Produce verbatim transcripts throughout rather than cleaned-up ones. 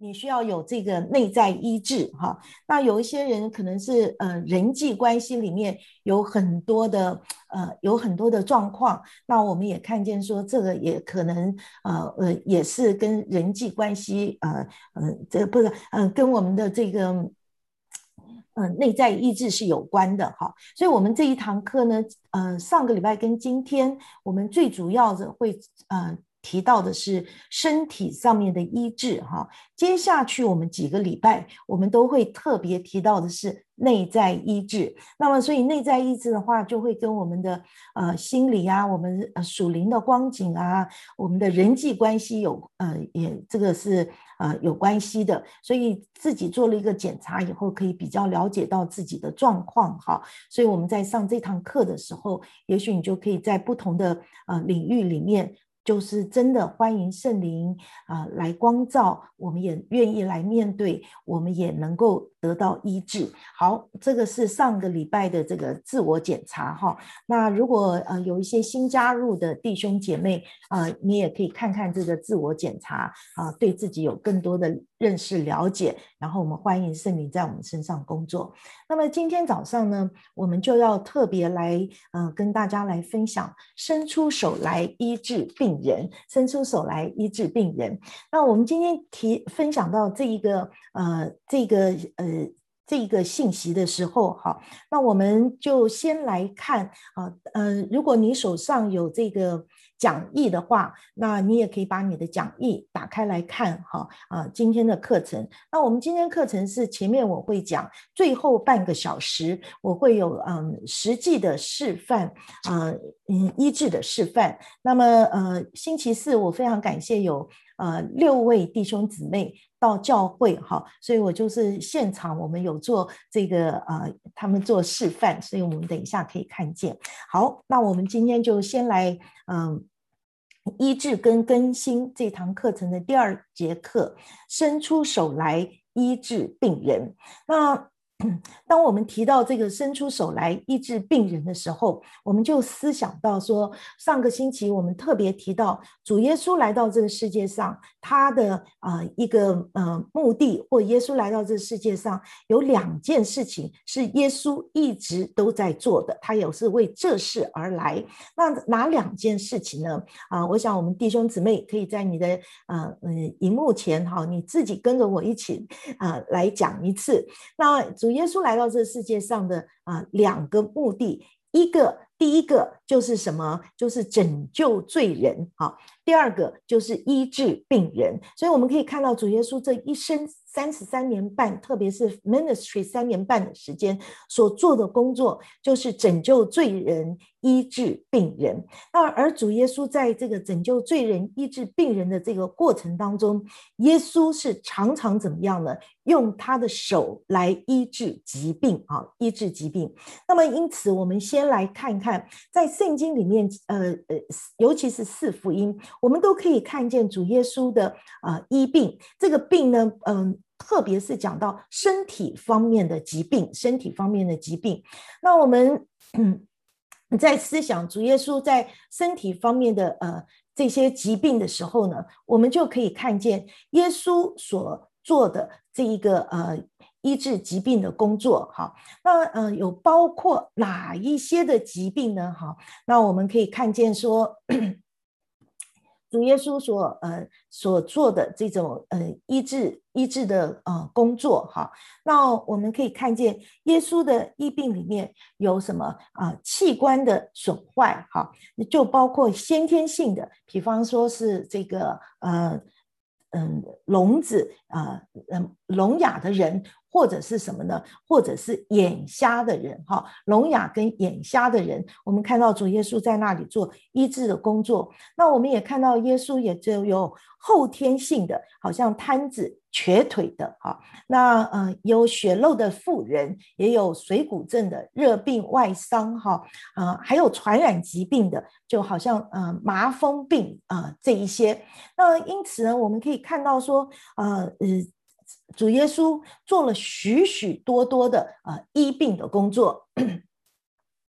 你需要有这个内在医治哈。那有一些人可能是呃人际关系里面有很多的呃有很多的状况，那我们也看见说这个也可能呃呃也是跟人际关系呃呃这个不是呃跟我们的这个。呃，内在意志是有关的哈，所以我们这一堂课呢，呃，上个礼拜跟今天，我们最主要的会呃提到的是身体上面的医治哈。接下去我们几个礼拜，我们都会特别提到的是内在医治。那么，所以内在医治的话，就会跟我们的呃心理啊，我们呃属灵的光景啊，我们的人际关系有呃也这个是呃有关系的。所以自己做了一个检查以后，可以比较了解到自己的状况哈。所以我们在上这堂课的时候，也许你就可以在不同的呃领域里面。就是真的欢迎圣灵啊、呃、来光照，我们也愿意来面对，我们也能够得到医治。好，这个是上个礼拜的这个自我检查哈。那如果呃有一些新加入的弟兄姐妹啊、呃，你也可以看看这个自我检查啊、呃，对自己有更多的认识了解。然后我们欢迎圣灵在我们身上工作。那么今天早上呢，我们就要特别来呃跟大家来分享，伸出手来医治病人，伸出手来医治病人。那我们今天提分享到这一个呃这个呃这个信息的时候，好，那我们就先来看啊，呃，如果你手上有这个讲义的话，那你也可以把你的讲义打开来看哈啊，今天的课程。那我们今天课程是前面我会讲，最后半个小时我会有嗯实际的示范啊嗯医治的示范。那么呃星期四我非常感谢有呃六位弟兄姊妹到教会哈，所以我就是现场我们有做这个呃他们做示范，所以我们等一下可以看见。好，那我们今天就先来嗯。医治跟更新这堂课程的第二节课，伸出手来医治病人。那当我们提到这个伸出手来医治病人的时候，我们就思想到说，上个星期我们特别提到主耶稣来到这个世界上，他的呃一个呃目的，或耶稣来到这个世界上有两件事情是耶稣一直都在做的，他也是为这事而来。那哪两件事情呢？啊、呃，我想我们弟兄姊妹可以在你的呃嗯荧幕前哈，你自己跟着我一起啊、呃、来讲一次。那主耶稣来到这个世界上的啊、呃、两个目的，一个第一个就是什么？就是拯救罪人啊。第二个就是医治病人。所以我们可以看到主耶稣这一生三十三年半，特别是 ministry 三年半的时间所做的工作，就是拯救罪人、医治病人。那而主耶稣在这个拯救罪人、医治病人的这个过程当中，耶稣是常常怎么样呢？用他的手来医治疾病啊，医治疾病。那么因此，我们先来看看，在圣经里面，呃呃，尤其是四福音，我们都可以看见主耶稣的呃医病。这个病呢，嗯、呃。特别是讲到身体方面的疾病，身体方面的疾病，那我们嗯，在思想主耶稣在身体方面的呃这些疾病的时候呢，我们就可以看见耶稣所做的这一个呃医治疾病的工作。好，那呃有包括哪一些的疾病呢？好，那我们可以看见说。主耶稣所呃所做的这种呃医治医治的呃工作哈，那我们可以看见耶稣的医病里面有什么啊、呃、器官的损坏哈，就包括先天性的，比方说是这个呃嗯聋子啊嗯聋哑的人。或者是什么呢？或者是眼瞎的人哈，聋哑跟眼瞎的人，我们看到主耶稣在那里做医治的工作。那我们也看到耶稣也就有后天性的，好像瘫子、瘸腿的哈，那呃有血漏的妇人，也有水谷症的、热病、外伤哈，呃还有传染疾病的，就好像呃麻风病啊、呃、这一些。那因此呢，我们可以看到说，呃呃。主耶稣做了许许多多的呃医病的工作。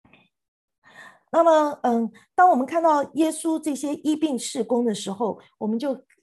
那么，嗯，当我们看到耶稣这些医病事工的时候，我们就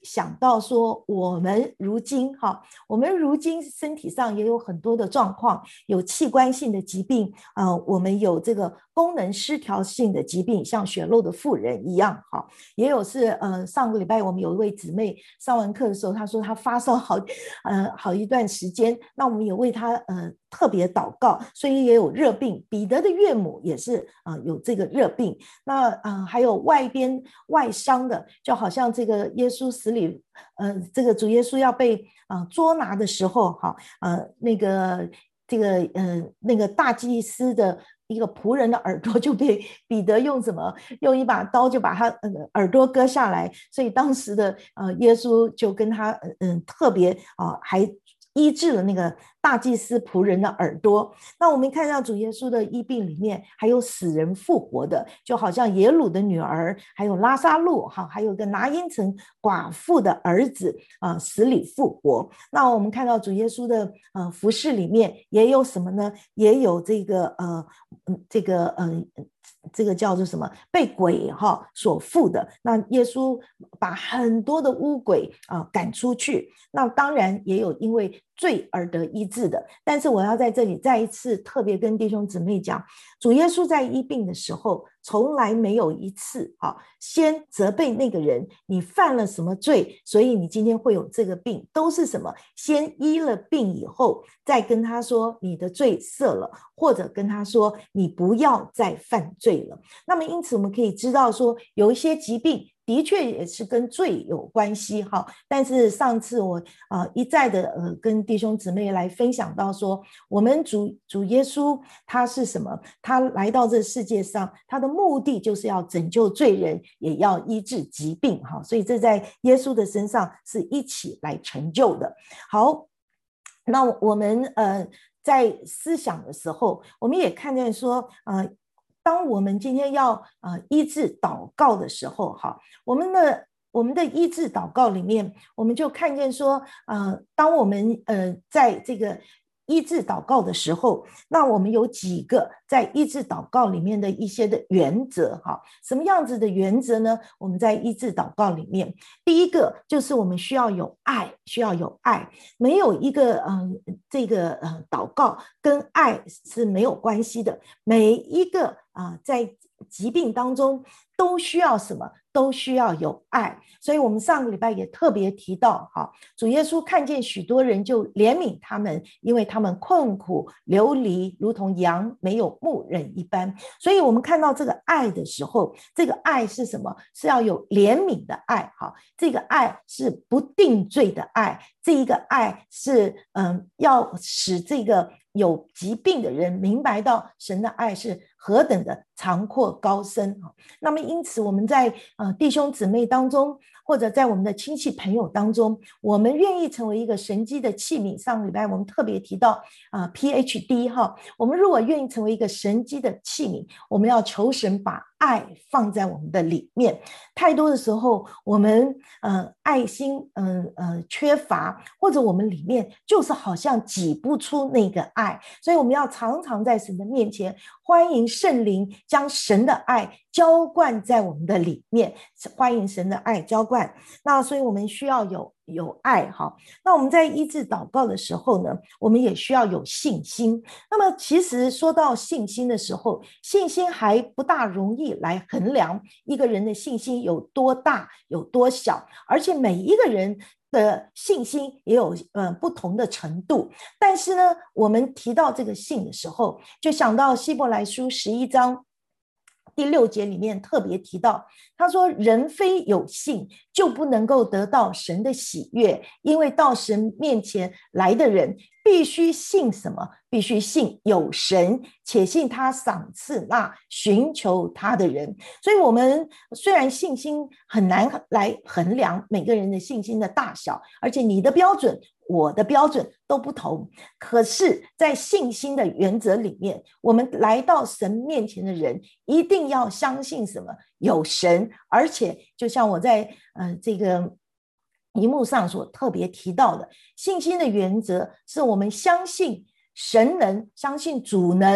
想到说，我们如今哈，我们如今身体上也有很多的状况，有器官性的疾病，呃，我们有这个功能失调性的疾病，像血漏的妇人一样哈，也有是呃，上个礼拜我们有一位姊妹上完课的时候，她说她发烧好呃好一段时间，那我们也为她呃特别祷告，所以也有热病。彼得的岳母也是呃有这个热病，那呃还有外边外伤的，就好像这个耶稣死里，呃，这个主耶稣要被呃捉拿的时候，哈，呃，那个这个呃那个大祭司的一个仆人的耳朵就被彼得用什么用一把刀就把他、呃、耳朵割下来，所以当时的呃耶稣就跟他嗯、呃、特别啊、呃、还医治了那个大祭司仆人的耳朵。那我们看到主耶稣的医病里面还有死人复活的，就好像耶鲁的女儿，还有拉撒路，还有个拿因城寡妇的儿子、呃、死里复活。那我们看到主耶稣的、呃、服事里面也有什么呢？也有这个呃这个呃这个叫做什么被鬼哈所附的，那耶稣把很多的污鬼啊、呃、赶出去，那当然也有因为罪而得医治的。但是我要在这里再一次特别跟弟兄姊妹讲，主耶稣在医病的时候从来没有一次啊先责备那个人你犯了什么罪，所以你今天会有这个病，都是什么先医了病以后再跟他说你的罪赦了，或者跟他说你不要再犯罪了。那么因此我们可以知道说，有一些疾病的确也是跟罪有关系哈，但是上次我呃一再的呃跟弟兄姊妹来分享到说，我们主主耶稣他是什么？他来到这世界上，他的目的就是要拯救罪人，也要医治疾病哈，所以这在耶稣的身上是一起来成就的。好，那我们呃在思想的时候，我们也看见说呃。当我们今天要呃医治祷告的时候，哈，我们的我们的医治祷告里面，我们就看见说，呃，当我们呃在这个医治祷告的时候，那我们有几个在医治祷告里面的一些的原则，哈，什么样子的原则呢？我们在医治祷告里面，第一个就是我们需要有爱，需要有爱，没有一个嗯、呃、这个呃祷告跟爱是没有关系的，每一个啊、呃、在疾病当中都需要什么？都需要有爱。所以我们上个礼拜也特别提到，哈，主耶稣看见许多人就怜悯他们，因为他们困苦流离，如同羊没有牧人一般。所以我们看到这个爱的时候，这个爱是什么？是要有怜悯的爱，哈，这个爱是不定罪的爱，这一个爱是嗯，要使这个有疾病的人明白到神的爱是何等的长阔高深。那么因此我们在、呃、弟兄姊妹当中，或者在我们的亲戚朋友当中，我们愿意成为一个神迹的器皿。上个礼拜我们特别提到、呃、P H D 哈，我们如果愿意成为一个神迹的器皿，我们要求神把爱放在我们的里面。太多的时候我们、呃、爱心、呃呃、缺乏，或者我们里面就是好像挤不出那个爱，所以我们要常常在神的面前欢迎圣灵将神的爱浇灌在我们的里面，欢迎神的爱浇灌。那所以我们需要有有爱哈。那我们在医治祷告的时候呢，我们也需要有信心。那么其实说到信心的时候，信心还不大容易来衡量一个人的信心有多大有多小，而且每一个人的信心也有、呃、不同的程度。但是呢，我们提到这个信的时候，就想到希伯来书十一章第六节里面特别提到，他说人非有信就不能够得到神的喜悦，因为到神面前来的人必须信什么？必须信有神，且信他赏赐那寻求他的人。所以我们虽然信心很难来衡量每个人的信心的大小，而且你的标准我的标准都不同，可是在信心的原则里面，我们来到神面前的人一定要相信什么？有神。而且就像我在、呃、这个荧幕上所特别提到的，信心的原则是我们相信神能，相信主能，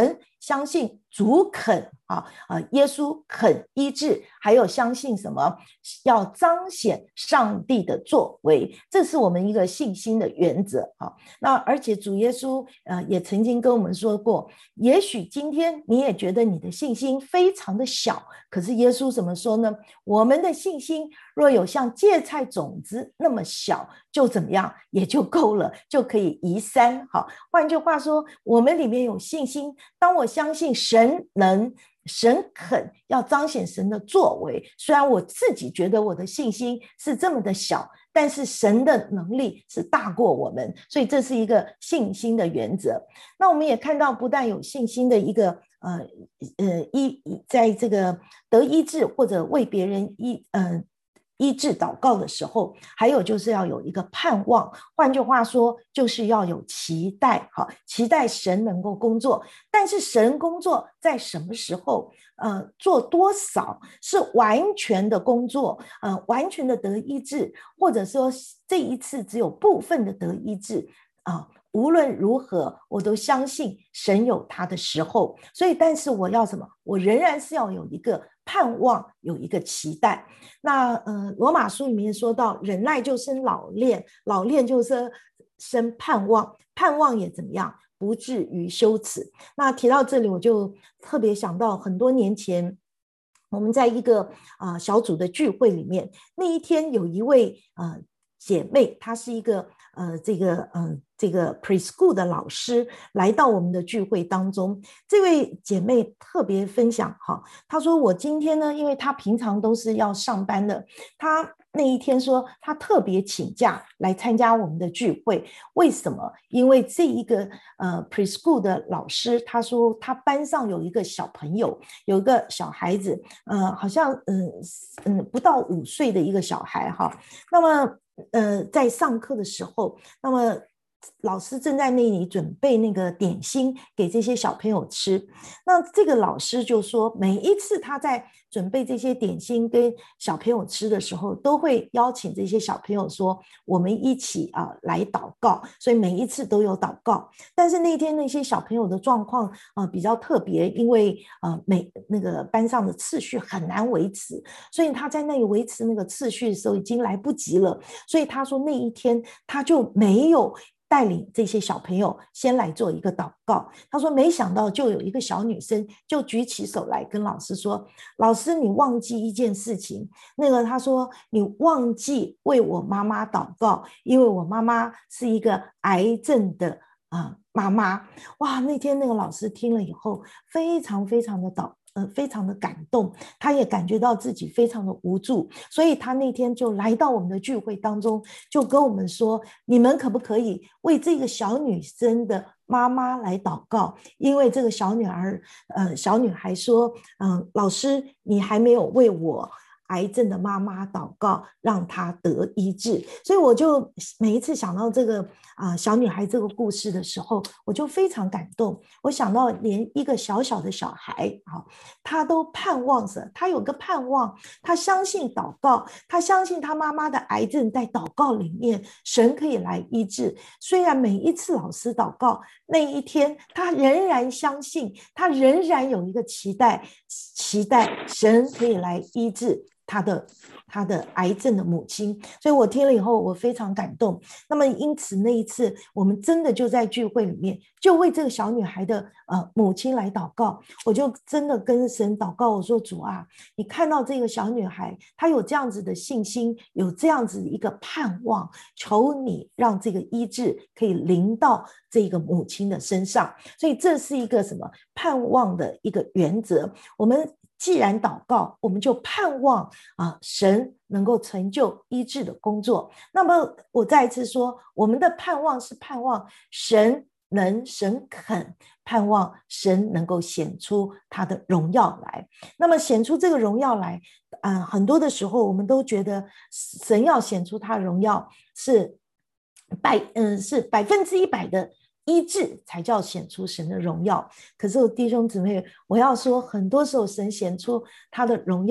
相信主肯啊，呃，耶稣肯医治，还有相信什么？要彰显上帝的作为，这是我们一个信心的原则啊。那而且主耶稣呃也曾经跟我们说过，也许今天你也觉得你的信心非常的小，可是耶稣怎么说呢？我们的信心若有像芥菜种子那么小，就怎么样，也就够了，就可以移山。好，换句话说，我们里面有信心，当我相信神能。神肯要彰显神的作为，虽然我自己觉得我的信心是这么的小，但是神的能力是大过我们，所以这是一个信心的原则。那我们也看到，不但有信心的一个呃呃医，在这个得医治或者为别人医呃医治祷告的时候，还有就是要有一个盼望，换句话说就是要有期待，好，期待神能够工作。但是神工作在什么时候呃，做多少是完全的工作，呃，完全的得医治，或者说这一次只有部分的得医治啊、呃，无论如何我都相信神有他的时候。所以但是我要什么？我仍然是要有一个盼望，有一个期待。那呃，罗马书里面说到，忍耐就生老练，老练就生生盼望，盼望也怎么样？不至于羞耻。那提到这里，我就特别想到很多年前，我们在一个、呃、小组的聚会里面，那一天有一位、呃、姐妹，她是一个呃这个呃这个 preschool 的老师，来到我们的聚会当中。这位姐妹特别分享哈，她说我今天呢，因为她平常都是要上班的，她那一天说她特别请假来参加我们的聚会。为什么？因为这一个呃 preschool 的老师，他说他班上有一个小朋友，有一个小孩子，呃，好像嗯嗯不到五岁的一个小孩哈。那么呃在上课的时候，那么老师正在那里准备那个点心给这些小朋友吃。那这个老师就说，每一次他在准备这些点心跟小朋友吃的时候，都会邀请这些小朋友说，我们一起啊、呃、来祷告，所以每一次都有祷告。但是那天那些小朋友的状况呃比较特别，因为呃每那个班上的次序很难维持，所以他在那里维持那个次序的时候已经来不及了。所以他说那一天他就没有带领这些小朋友先来做一个祷告。他说没想到就有一个小女生就举起手来跟老师说，老师你忘记一件事情，那个他说你忘记为我妈妈祷告，因为我妈妈是一个癌症的、呃、妈妈。哇，那天那个老师听了以后非常非常的祷呃，非常的感动，他也感觉到自己非常的无助，所以他那天就来到我们的聚会当中，就跟我们说，你们可不可以为这个小女生的妈妈来祷告？因为这个小女儿呃，小女孩说嗯、呃，老师你还没有为我癌症的妈妈祷告，让她得医治。所以我就每一次想到这个啊、呃、小女孩这个故事的时候，我就非常感动。我想到连一个小小的小孩啊，他都盼望着，他有个盼望，他相信祷告，他相信他妈妈的癌症在祷告里面，神可以来医治。虽然每一次老师祷告那一天，他仍然相信，他仍然有一个期待，期待神可以来医治他的他的癌症的母亲。所以我听了以后我非常感动。那么因此那一次我们真的就在聚会里面就为这个小女孩的呃母亲来祷告。我就真的跟神祷告，我说主啊，你看到这个小女孩她有这样子的信心，有这样子一个盼望，求你让这个医治可以临到这个母亲的身上。所以这是一个什么盼望的一个原则。我们既然祷告，我们就盼望啊、呃，神能够成就医治的工作。那么我再一次说，我们的盼望是盼望神能，神肯，盼望神能够显出他的荣耀来。那么显出这个荣耀来，呃、很多的时候我们都觉得神要显出他的荣耀是百嗯是百分之一百的医治才叫显出神的荣耀。可是弟兄姊妹，我要说很多时候神显出他的荣耀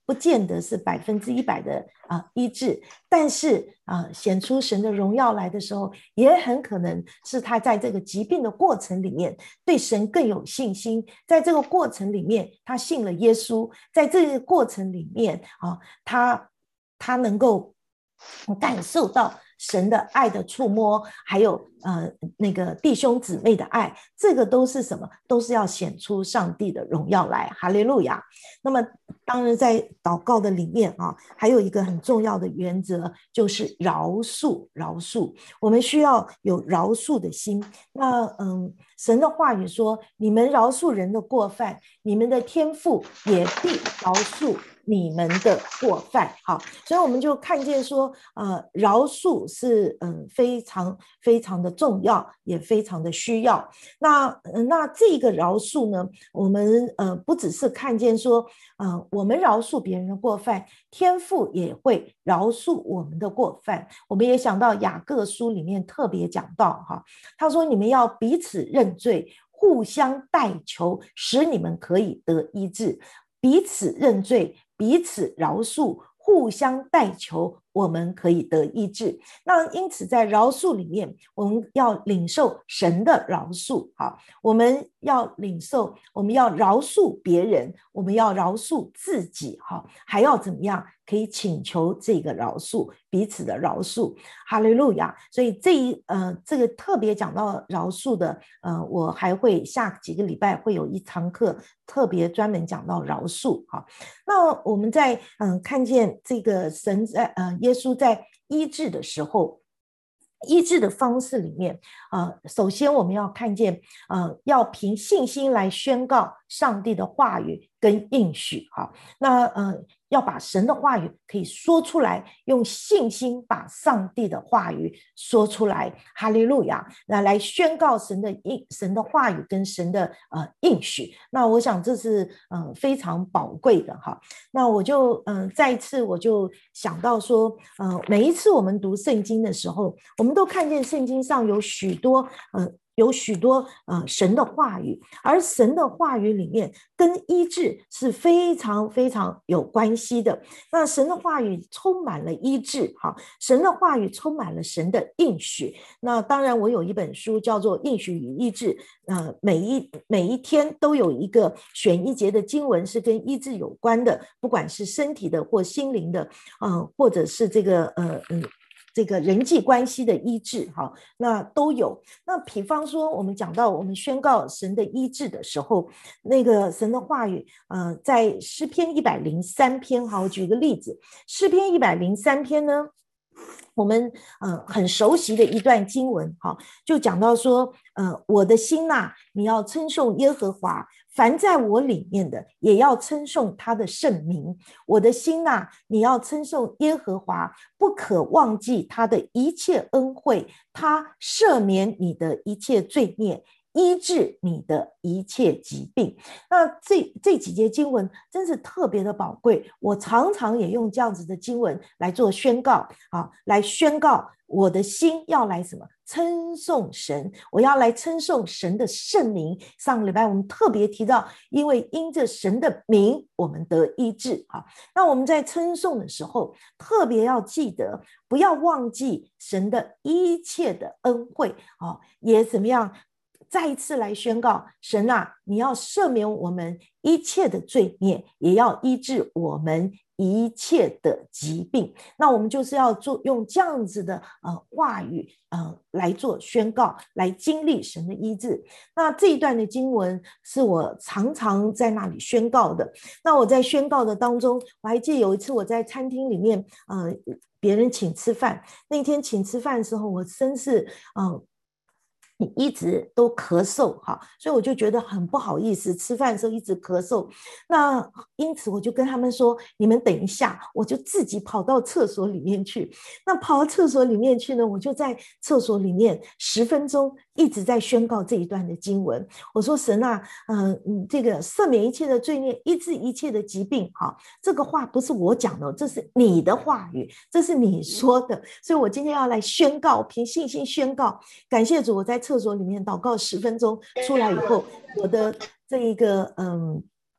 不见得是百分之一百的啊、呃、医治，但是啊、呃、显出神的荣耀来的时候，也很可能是他在这个疾病的过程里面对神更有信心，在这个过程里面他信了耶稣，在这个过程里面啊，他他能够感受到神的爱的触摸，还有呃那个弟兄姊妹的爱，这个都是什么？都是要显出上帝的荣耀来，哈利路亚。那么当然在祷告的里面啊，还有一个很重要的原则，就是饶恕，饶恕。我们需要有饶恕的心。那嗯，神的话语说，你们饶恕人的过犯，你们的天父也必饶恕你们的过犯。好，所以我们就看见说，呃，饶恕是嗯、呃、非常非常的重要，也非常的需要。那、呃、那这个饶恕呢，我们呃不只是看见说，呃，我们饶恕别人的过犯，天父也会饶恕我们的过犯。我们也想到雅各书里面特别讲到哈，他说你们要彼此认罪，互相代求，使你们可以得医治。彼此认罪，彼此饶恕，互相代求，我们可以得医治。那因此在饶恕里面，我们要领受神的饶恕，好，我们要领受，我们要饶恕别人，我们要饶恕自己，好，还要怎么样？可以请求这个饶恕，彼此的饶恕，哈利路亚。所以这一呃，这个特别讲到饶恕的，呃，我还会下几个礼拜会有一堂课特别专门讲到饶恕，哈。那我们在嗯、呃、看见这个神在呃耶稣在医治的时候。医治的方式里面，呃，首先我们要看见，呃，要凭信心来宣告上帝的话语跟应许，哈，那呃，要把神的话语可以说出来，用信心把上帝的话语说出来，哈利路亚，那来宣告神的应神的话语跟神的呃应许，那我想这是呃非常宝贵的哈。那我就嗯、呃、再一次我就想到说，呃，每一次我们读圣经的时候，我们都看见圣经上有许多呃有许多呃神的话语，而神的话语里面跟医治是非常非常有关系的。那神的话语充满了医治，哈，神的话语充满了神的应许。那当然，我有一本书叫做《应许与医治》，呃，每一每一天都有一个选一节的经文是跟医治有关的，不管是身体的或心灵的，呃，或者是这个呃嗯。这个人际关系的医治，哈，那都有。那比方说，我们讲到我们宣告神的医治的时候，那个神的话语，呃，在诗篇一百零三篇，哈，我举个例子，诗篇一百零三篇呢，我们呃很熟悉的一段经文，哈，就讲到说，呃，我的心呐、啊，你要称颂耶和华。凡在我里面的，也要称颂他的圣名。我的心呐、啊，你要称颂耶和华，不可忘记他的一切恩惠，他赦免你的一切罪孽，医治你的一切疾病。那这这几节经文真是特别的宝贵，我常常也用这样子的经文来做宣告啊，来宣告我的心要来什么？称颂神，我要来称颂神的圣名。上个礼拜我们特别提到，因为因着神的名，我们得医治啊。那我们在称颂的时候，特别要记得，不要忘记神的一切的恩惠啊，也怎么样？再一次来宣告，神啊，你要赦免我们一切的罪孽，也要医治我们一切的疾病。那我们就是要做用这样子的呃话语呃来做宣告，来经历神的医治。那这一段的经文是我常常在那里宣告的。那我在宣告的当中，我还记得有一次我在餐厅里面，呃，别人请吃饭，那天请吃饭的时候，我真是呃你一直都咳嗽哈，所以我就觉得很不好意思，吃饭的时候一直咳嗽。那因此我就跟他们说，你们等一下，我就自己跑到厕所里面去。那跑到厕所里面去呢，我就在厕所里面十分钟一直在宣告这一段的经文。我说神啊，嗯、呃，这个赦免一切的罪孽，医治一切的疾病，哈，这个话不是我讲的，这是你的话语，这是你说的，所以我今天要来宣告，凭信心宣告。感谢主，我在厕所里面祷告十分钟，出来以后，我的这一个嗯。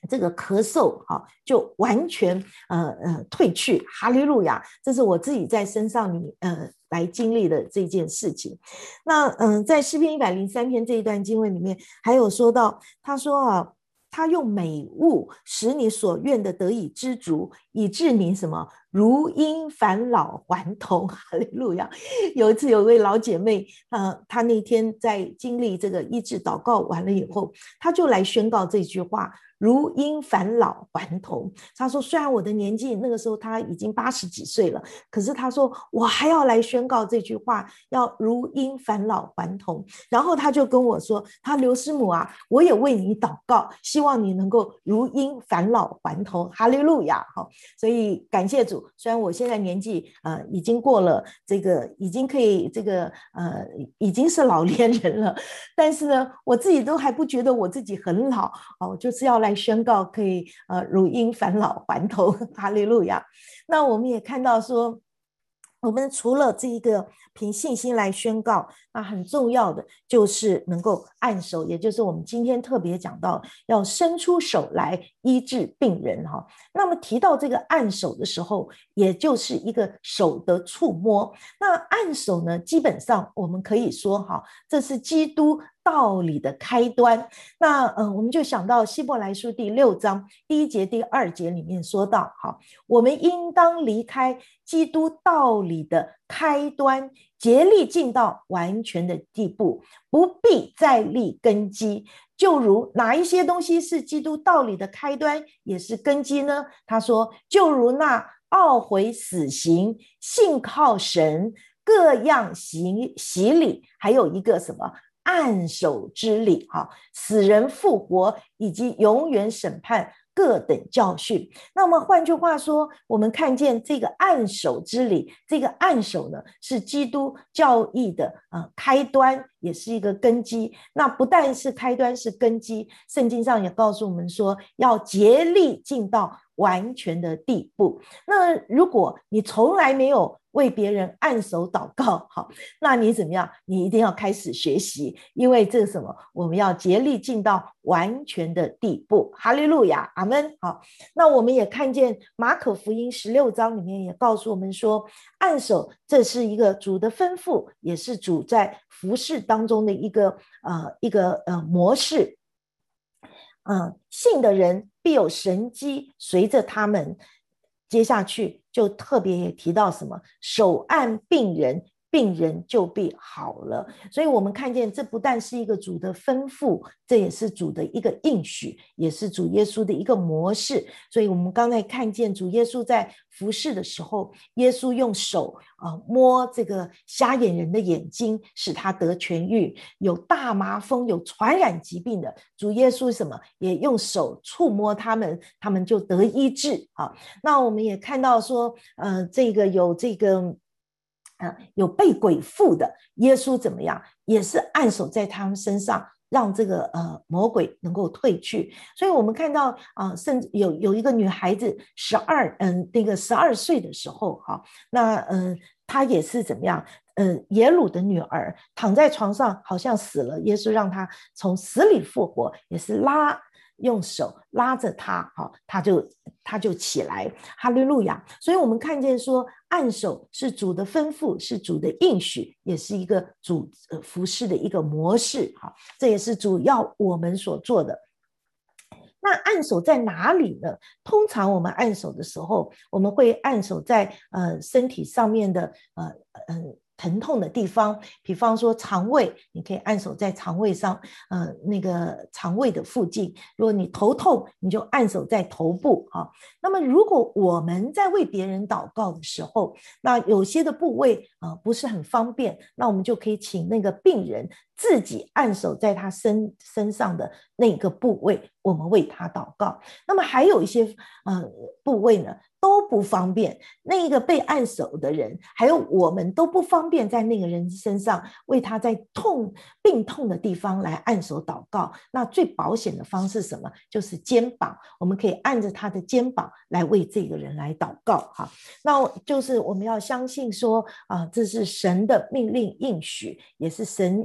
这个咳嗽哈就完全呃呃退去，哈利路亚！这是我自己在身上里呃来经历的这件事情。那嗯、呃，在诗篇一百零三篇这一段经文里面，还有说到，他说啊，他用美物使你所愿的得以知足，以致你什么如婴返老还童，哈利路亚！有一次有一位老姐妹，呃，她那天在经历这个医治祷告完了以后，她就来宣告这句话。如婴返老还童，他说虽然我的年纪那个时候他已经八十几岁了，可是他说我还要来宣告这句话，要如婴返老还童。然后他就跟我说，他刘师母啊，我也为你祷告，希望你能够如婴返老还童，哈利路亚。所以感谢主，虽然我现在年纪呃已经过了这个，已经可以这个呃已经是老年人了，但是呢，我自己都还不觉得我自己很老哦，就是要来宣告可以呃如婴返老还童，哈利路亚。那我们也看到说，我们除了这一个凭信心来宣告，那很重要的就是能够按手，也就是我们今天特别讲到要伸出手来医治病人哈。那么提到这个按手的时候，也就是一个手的触摸。那按手呢，基本上我们可以说哈，这是基督道理的开端。那呃，我们就想到希伯来书第六章第一节第二节里面说到，好，我们应当离开基督道理的开端，竭力进到完全的地步，不必再立根基。就如哪一些东西是基督道理的开端，也是根基呢？他说，就如那懊悔死刑、信靠神、各样洗洗礼，还有一个什么按手之礼，死人复活以及永远审判各等教训。那么换句话说，我们看见这个按手之礼，这个按手呢，是基督教义的、呃、开端，也是一个根基。那不但是开端，是根基，圣经上也告诉我们说，要竭力进到完全的地步。那如果你从来没有为别人按手祷告，好，那你怎么样？你一定要开始学习，因为这是什么？我们要竭力进到完全的地步。哈利路亚，阿们。好，那我们也看见马可福音十六章里面也告诉我们说，按手这是一个主的吩咐，也是主在服事当中的一个呃一个呃模式。嗯，信的人必有神迹随着他们。接下去就特别也提到什么，手按病人，病人就必好了。所以我们看见这不但是一个主的吩咐，这也是主的一个应许，也是主耶稣的一个模式。所以我们刚才看见主耶稣在服事的时候，耶稣用手、呃、摸这个瞎眼人的眼睛，使他得痊愈。有大麻风有传染疾病的，主耶稣什么也用手触摸他们，他们就得医治。好，那我们也看到说呃，这个有这个呃，有被鬼附的，耶稣怎么样？也是按手在他们身上，让这个呃魔鬼能够退去。所以我们看到啊、呃，甚至有有一个女孩子十二嗯那个十二岁的时候，哈、哦，那嗯、呃、她也是怎么样？呃，耶鲁的女儿躺在床上，好像死了，耶稣让她从死里复活，也是拉。用手拉着他，好，他就他就起来，哈利路亚。所以我们看见说，按手是主的吩咐，是主的应许，也是一个主服事的一个模式，好，这也是主要我们所做的。那按手在哪里呢？通常我们按手的时候，我们会按手在呃身体上面的呃呃疼痛的地方，比方说肠胃，你可以按手在肠胃上，呃，那个肠胃的附近。如果你头痛，你就按手在头部啊。那么，如果我们在为别人祷告的时候，那有些的部位呃不是很方便，那我们就可以请那个病人自己按手在他身身上的那个部位，我们为他祷告。那么还有一些呃部位呢，都不方便，那个被按手的人还有我们都不方便在那个人身上为他在痛病痛的地方来按手祷告。那最保险的方式是什么？就是肩膀，我们可以按着他的肩膀来为这个人来祷告。哈，那就是我们要相信说啊、呃，这是神的命令应许，也是神要教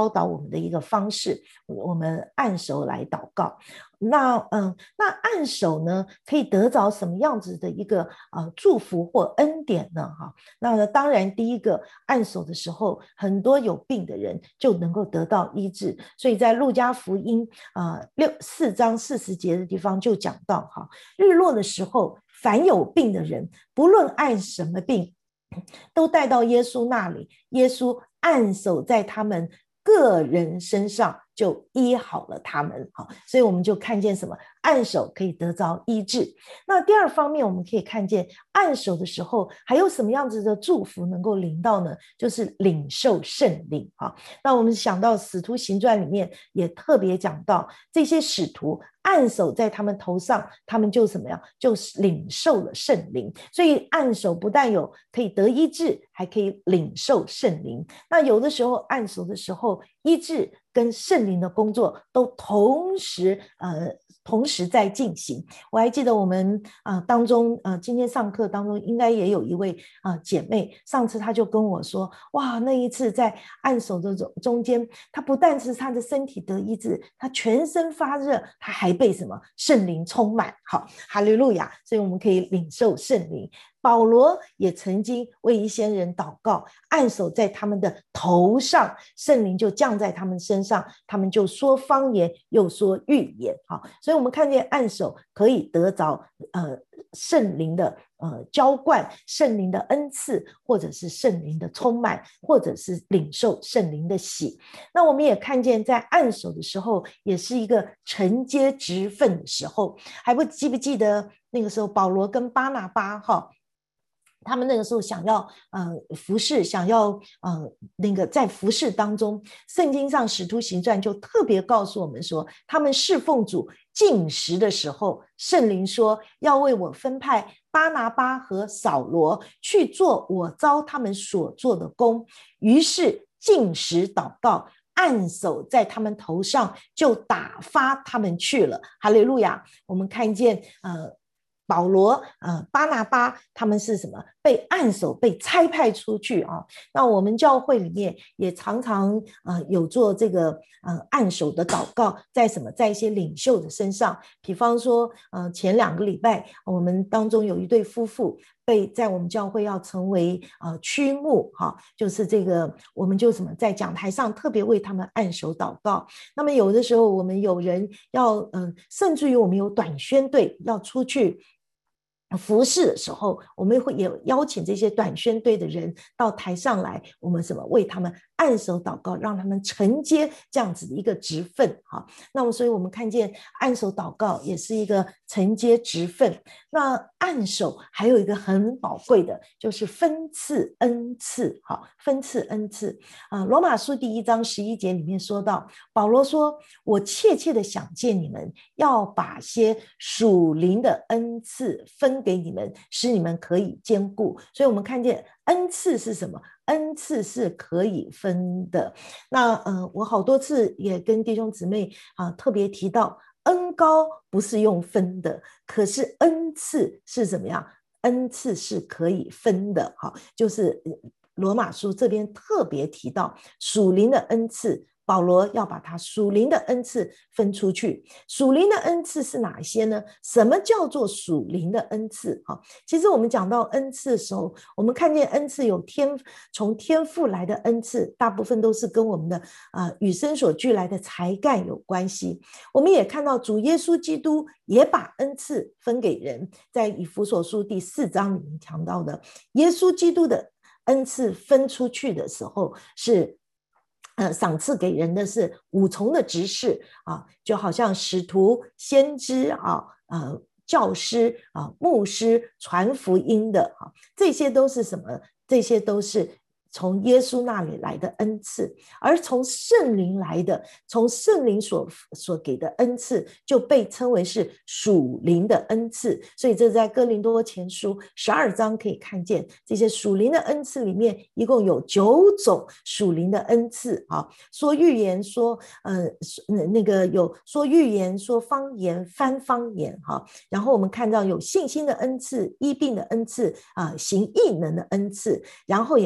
教导我们的一个方式，我们按手来祷告。那嗯，那按手呢，可以得着什么样子的一个呃祝福或恩典呢？哈，那当然，第一个按手的时候，很多有病的人就能够得到医治。所以在路加福音啊、呃、六四章四十节的地方就讲到，哈，日落的时候，凡有病的人，不论按什么病，都带到耶稣那里，耶稣按手在他们个人身上，就医好了他们。好，所以我们就看见什么？按手可以得着医治。那第二方面，我们可以看见按手的时候还有什么样子的祝福能够领到呢？就是领受圣灵。好，那我们想到使徒行传里面也特别讲到，这些使徒按手在他们头上，他们就什么样？就是领受了圣灵。所以按手不但有可以得医治，还可以领受圣灵。那有的时候按手的时候，医治跟圣灵的工作都同时呃同时在进行。我还记得我们呃当中呃今天上课当中应该也有一位呃姐妹，上次她就跟我说，哇，那一次在按手的中间，她不但是她的身体得医治，她全身发热，她还被什么圣灵充满。好，哈利路亚！所以我们可以领受圣灵。保罗也曾经为一些人祷告，按手在他们的头上，圣灵就降在他们身上，他们就说方言，又说预言。好，所以我们看见按手可以得着呃圣灵的呃浇灌，圣灵的恩赐，或者是圣灵的充满，或者是领受圣灵的喜。那我们也看见在按手的时候，也是一个承接职分的时候。还不记不记得那个时候保罗跟巴拿巴哈？他们那个时候想要呃服侍，想要呃那个在服侍当中，圣经上使徒行传就特别告诉我们说，他们侍奉主禁食的时候，圣灵说要为我分派巴拿巴和扫罗去做我召他们所做的工，于是禁食祷告，按手在他们头上，就打发他们去了。哈利路亚！我们看见呃保罗、呃、巴拿巴他们是什么？被按手，被差派出去啊。那我们教会里面也常常、呃、有做这个、呃、按手的祷告，在什么？在一些领袖的身上。比方说、呃、前两个礼拜我们当中有一对夫妇被在我们教会要成为呃区牧哈，就是这个我们就什么在讲台上特别为他们按手祷告。那么有的时候我们有人要呃，甚至于我们有短宣队要出去服侍的时候，我们会也邀请这些短宣队的人到台上来，我们什么为他们按手祷告，让他们承接这样子的一个职分。好，那么所以我们看见按手祷告也是一个承接职分。那按手还有一个很宝贵的，就是分赐恩赐。好，分赐恩赐啊、呃，罗马书第一章十一节里面说到，保罗说，我切切的想见你们，要把些属灵的恩赐分给你们，使你们可以兼顾。所以我们看见恩赐是什么？恩赐是可以分的。那呃，我好多次也跟弟兄姊妹啊、呃、特别提到，恩膏不是用分的，可是恩赐是怎么样？恩赐是可以分的。好，就是罗马书这边特别提到属灵的恩赐，保罗要把他属灵的恩赐分出去。属灵的恩赐是哪一些呢？什么叫做属灵的恩赐？其实我们讲到恩赐的时候，我们看见恩赐有天从天父来的恩赐，大部分都是跟我们的、呃、与生所俱来的才干有关系。我们也看到主耶稣基督也把恩赐分给人，在以弗所书第四章里面讲到的，耶稣基督的恩赐分出去的时候是呃，赏赐给人的是五重的职事啊，就好像使徒、先知啊、呃、教师啊、牧师、传福音的啊，这些都是什么？这些都是从耶稣那里来的恩赐。而从圣灵来的，从圣灵所所给的恩赐就被称为是属灵的恩赐。所以这在哥林多前书十二章可以看见，这些属灵的恩赐里面一共有九种属灵的恩赐啊，说预言，说呃那个有说预言，说方言，翻方言哈。然后我们看到有信心的恩赐，医病的恩赐啊，行异能的恩赐，然后也看到什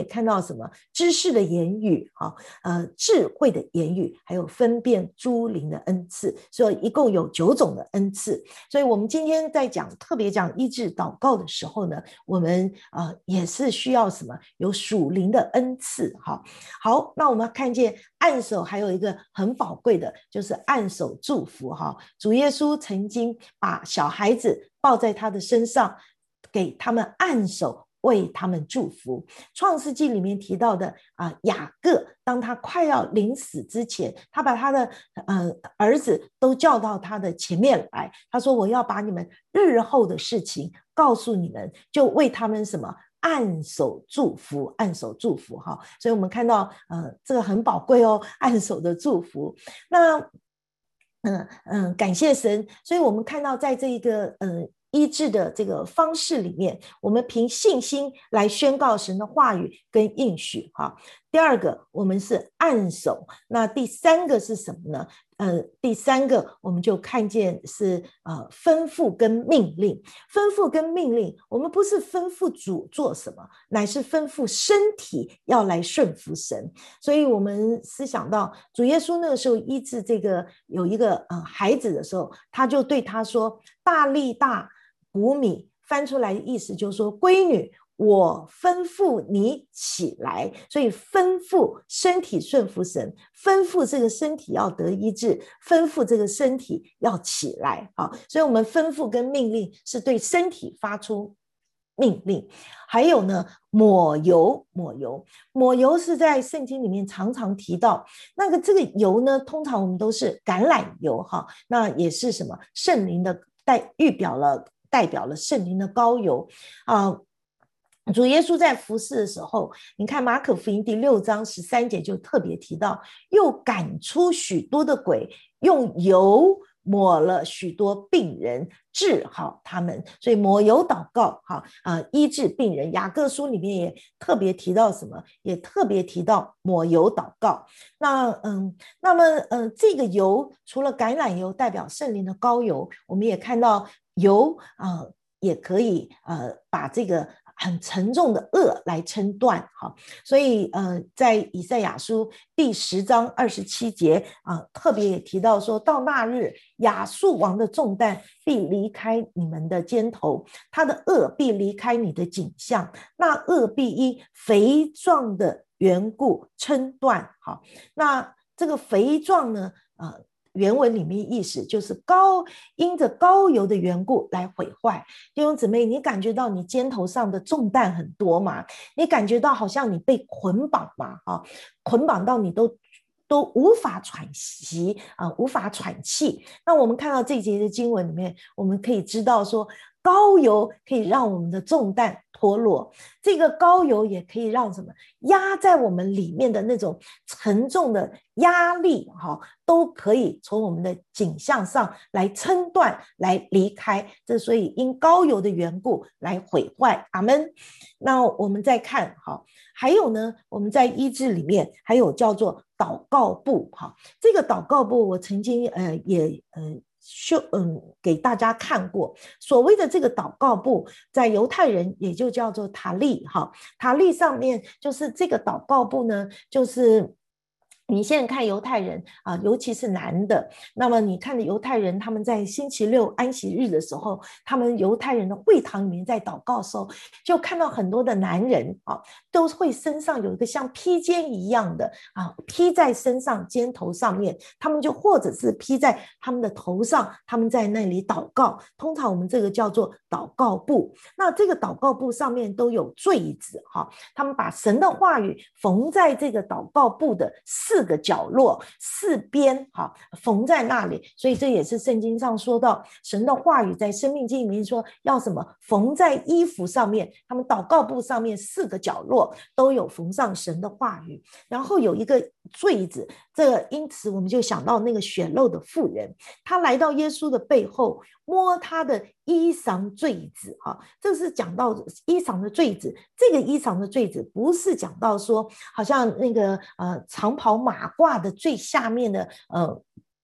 什么知识的言语，好，呃，智慧的言语，还有分辨诸灵的恩赐，所以一共有九种的恩赐。所以我们今天在讲特别讲医治祷告的时候呢，我们呃也是需要什么？有属灵的恩赐。好，好，那我们看见按手还有一个很宝贵的，就是按手祝福哈。主耶稣曾经把小孩子抱在他的身上，给他们按手，为他们祝福。创世纪里面提到的啊，雅各当他快要临死之前，他把他的呃儿子都叫到他的前面来，他说我要把你们日后的事情告诉你们，就为他们什么按手祝福，按手祝福哈。所以我们看到呃这个很宝贵哦，按手的祝福。那嗯嗯，感谢神。所以我们看到在这一个嗯。医治的这个方式里面，我们凭信心来宣告神的话语跟应许哈。第二个，我们是按手。那第三个是什么呢？呃，第三个我们就看见是呃吩咐跟命令。吩咐跟命令，我们不是吩咐主做什么，乃是吩咐身体要来顺服神。所以我们思想到主耶稣那个时候医治这个有一个呃孩子的时候，他就对他说：大力大谷米，翻出来的意思就是说，闺女，我吩咐你起来。所以吩咐身体顺服神，吩咐这个身体要得医治，吩咐这个身体要起来。好，所以我们吩咐跟命令是对身体发出命令。还有呢，抹油，抹油，抹油是在圣经里面常常提到。那个这个油呢，通常我们都是橄榄油哈，那也是什么圣灵的代预表了。代表了圣灵的膏油啊、呃，主耶稣在服事的时候，你看马可福音第六章十三节就特别提到，又赶出许多的鬼，用油抹了许多病人，治好他们。所以抹油祷告哈啊、呃，医治病人。雅各书里面也特别提到什么？也特别提到抹油祷告。那嗯，那么呃，这个油除了橄榄油代表圣灵的膏油，我们也看到油啊、呃，也可以呃把这个很沉重的恶来撑断哈。所以呃，在以赛亚书第十章二十七节啊、呃，特别也提到说，到那日，亚述王的重担必离开你们的肩头，他的恶必离开你的颈项，那恶必因肥壮的缘故撑断。好，那这个肥壮呢，呃。原文里面意思就是高因着高油的缘故来毁坏。弟兄姊妹，你感觉到你肩头上的重担很多吗？你感觉到好像你被捆绑吗？啊，捆绑到你都都无法喘息啊、呃，无法喘气。那我们看到这一节的经文里面，我们可以知道说，高油可以让我们的重担脱落，这个高油也可以让什么压在我们里面的那种沉重的压力哈，都可以从我们的颈项上来撑断，来离开。这所以因高油的缘故来毁坏。阿们。那我们再看哈，还有呢，我们在医治里面还有叫做祷告簿哈，这个祷告簿我曾经呃也呃。秀嗯，给大家看过。所谓的这个祷告簿，在犹太人也就叫做塔利哈，塔利上面就是这个祷告簿呢，就是你现在看犹太人啊、呃，尤其是男的，那么你看的犹太人，他们在星期六安息日的时候，他们犹太人的会堂里面在祷告的时候，就看到很多的男人啊，都会身上有一个像披肩一样的啊，披在身上肩头上面，他们就或者是披在他们的头上，他们在那里祷告。通常我们这个叫做祷告簿。那这个祷告簿上面都有坠子哈，他们把神的话语缝在这个祷告簿的四个角落四边哈，缝在那里。所以这也是圣经上说到神的话语，在生命经里面说要什么缝在衣服上面，他们祷告簿上面四个角落都有缝上神的话语。然后有一个坠子，这个因此我们就想到那个血漏的妇人，她来到耶稣的背后，摸他的衣裳坠子啊，这是讲到衣裳的坠子。这个衣裳的坠子不是讲到说好像那个呃长袍马褂的最下面的呃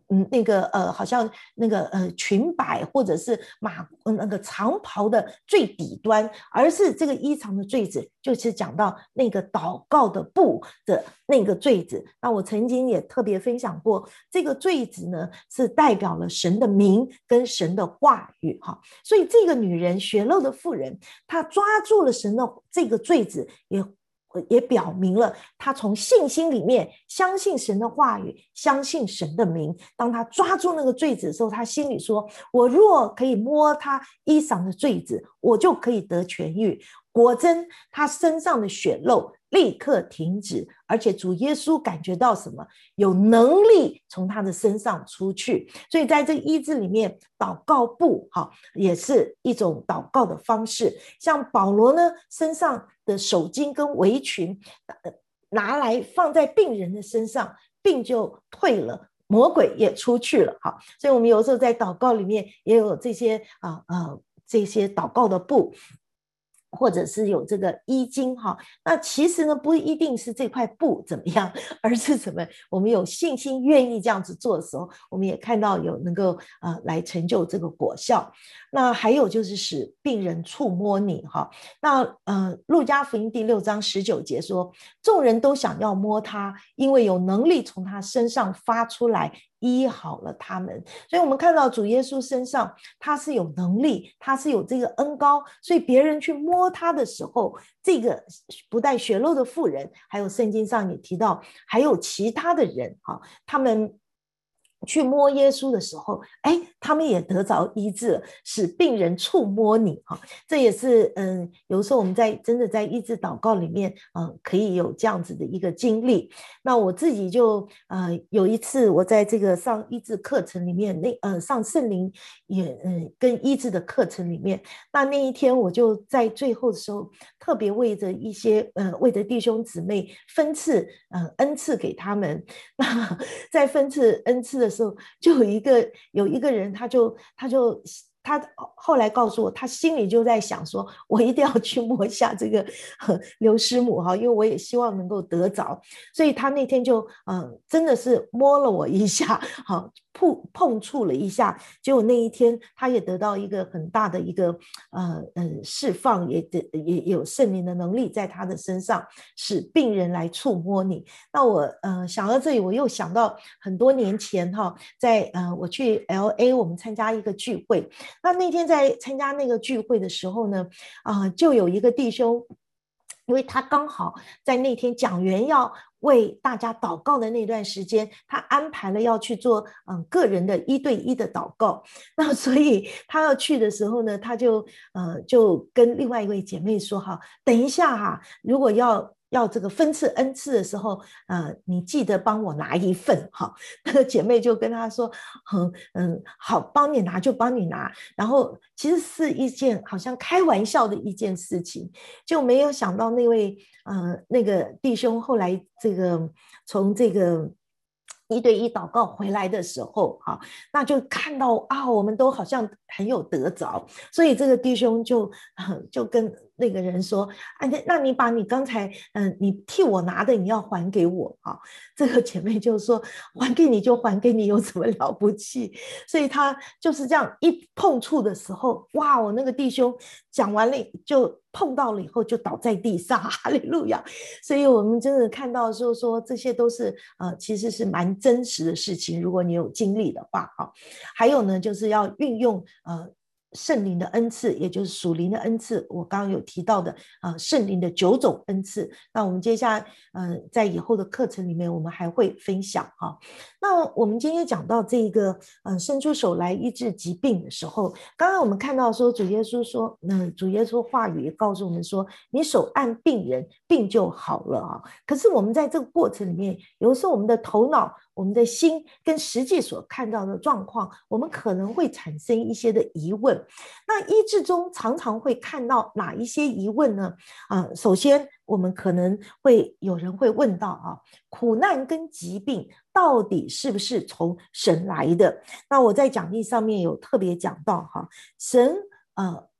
嗯那个呃好像那个呃裙摆或者是马那个长袍的最底端，而是这个衣裳的坠子就是讲到那个祷告的布的那个坠子。那我曾经也特别分享过，这个坠子呢是代表了神的名跟神的话语哈。所以这个女人血漏的妇人，她抓住了神的这个坠子，也也表明了他从信心里面相信神的话语，相信神的名。当他抓住那个坠子的时候，他心里说，我若可以摸他衣裳的坠子，我就可以得痊愈。果真他身上的血漏立刻停止，而且主耶稣感觉到什么？有能力从他的身上出去。所以在这医治里面，祷告布也是一种祷告的方式。像保罗呢，身上的手巾跟围裙拿来放在病人的身上，病就退了，魔鬼也出去了。好，所以我们有时候在祷告里面也有这些啊呃这些祷告的布，或者是有这个衣襟哈。那其实呢不一定是这块布怎么样，而是什么？我们有信心愿意这样子做的时候，我们也看到有能够呃来成就这个果效。那还有就是使病人触摸你哈。那呃路加福音第六章十九节说，众人都想要摸他，因为有能力从他身上发出来，医好了他们。所以我们看到主耶稣身上他是有能力，他是有这个恩膏，所以别人去摸他的时候，这个不但血漏的妇人，还有圣经上也提到还有其他的人他们去摸耶稣的时候，哎，他们也得着医治，使病人触摸你哈。这也是嗯，有时候我们在真的在医治祷告里面，嗯，可以有这样子的一个经历。那我自己就呃有一次我在这个上医治课程里面，那呃上圣灵也嗯跟医治的课程里面，那那一天我就在最后的时候，特别为着一些呃为着弟兄姊妹分赐呃恩赐给他们。那在分赐恩赐的时候，就有一个有一个人，他就他就他后来告诉我，他心里就在想说，我一定要去摸一下这个刘师母哈，因为我也希望能够得着。所以他那天就呃真的是摸了我一下，好碰碰触了一下，结果那一天他也得到一个很大的一个呃呃释放，也也有圣灵的能力在他的身上，使病人来触摸你。那我呃想到这里，我又想到很多年前哈，在呃我去 L A 我们参加一个聚会，那那天在参加那个聚会的时候呢，啊、呃、就有一个弟兄。因为他刚好在那天讲员要为大家祷告的那段时间，他安排了要去做嗯个人的一对一的祷告。那所以他要去的时候呢，他就呃就跟另外一位姐妹说哈，等一下哈，如果要要这个分赐恩赐的时候，呃，你记得帮我拿一份哈。那个姐妹就跟他说，嗯嗯，好，帮你拿就帮你拿。然后其实是一件好像开玩笑的一件事情，就没有想到那位呃那个弟兄后来这个从这个一对一祷告回来的时候，哈，那就看到啊，我们都好像很有得着，所以这个弟兄就、呃、就跟那个人说，啊，那你把你刚才嗯、呃、你替我拿的你要还给我啊。这个姐妹就说，还给你就还给你，有什么了不起？所以他就是这样一碰触的时候，哇，我那个弟兄讲完了就碰到了以后就倒在地上，哈利路亚。所以我们真的看到说说这些都是呃其实是蛮真实的事情，如果你有经历的话哈。还有呢，就是要运用呃圣灵的恩赐，也就是属灵的恩赐，我刚刚有提到的呃圣灵的九种恩赐。那我们接下来呃在以后的课程里面我们还会分享哈。那我们今天讲到这个呃伸出手来医治疾病的时候，刚刚我们看到说主耶稣说，嗯，主耶稣话语也告诉我们说，你手按病人，病就好了啊。可是我们在这个过程里面，有时候我们的头脑、我们的心跟实际所看到的状况，我们可能会产生一些的疑问。那医治中常常会看到哪一些疑问呢？呃，首先我们可能会有人会问到啊，苦难跟疾病到底是不是从神来的？那我在讲义上面有特别讲到哈，神呃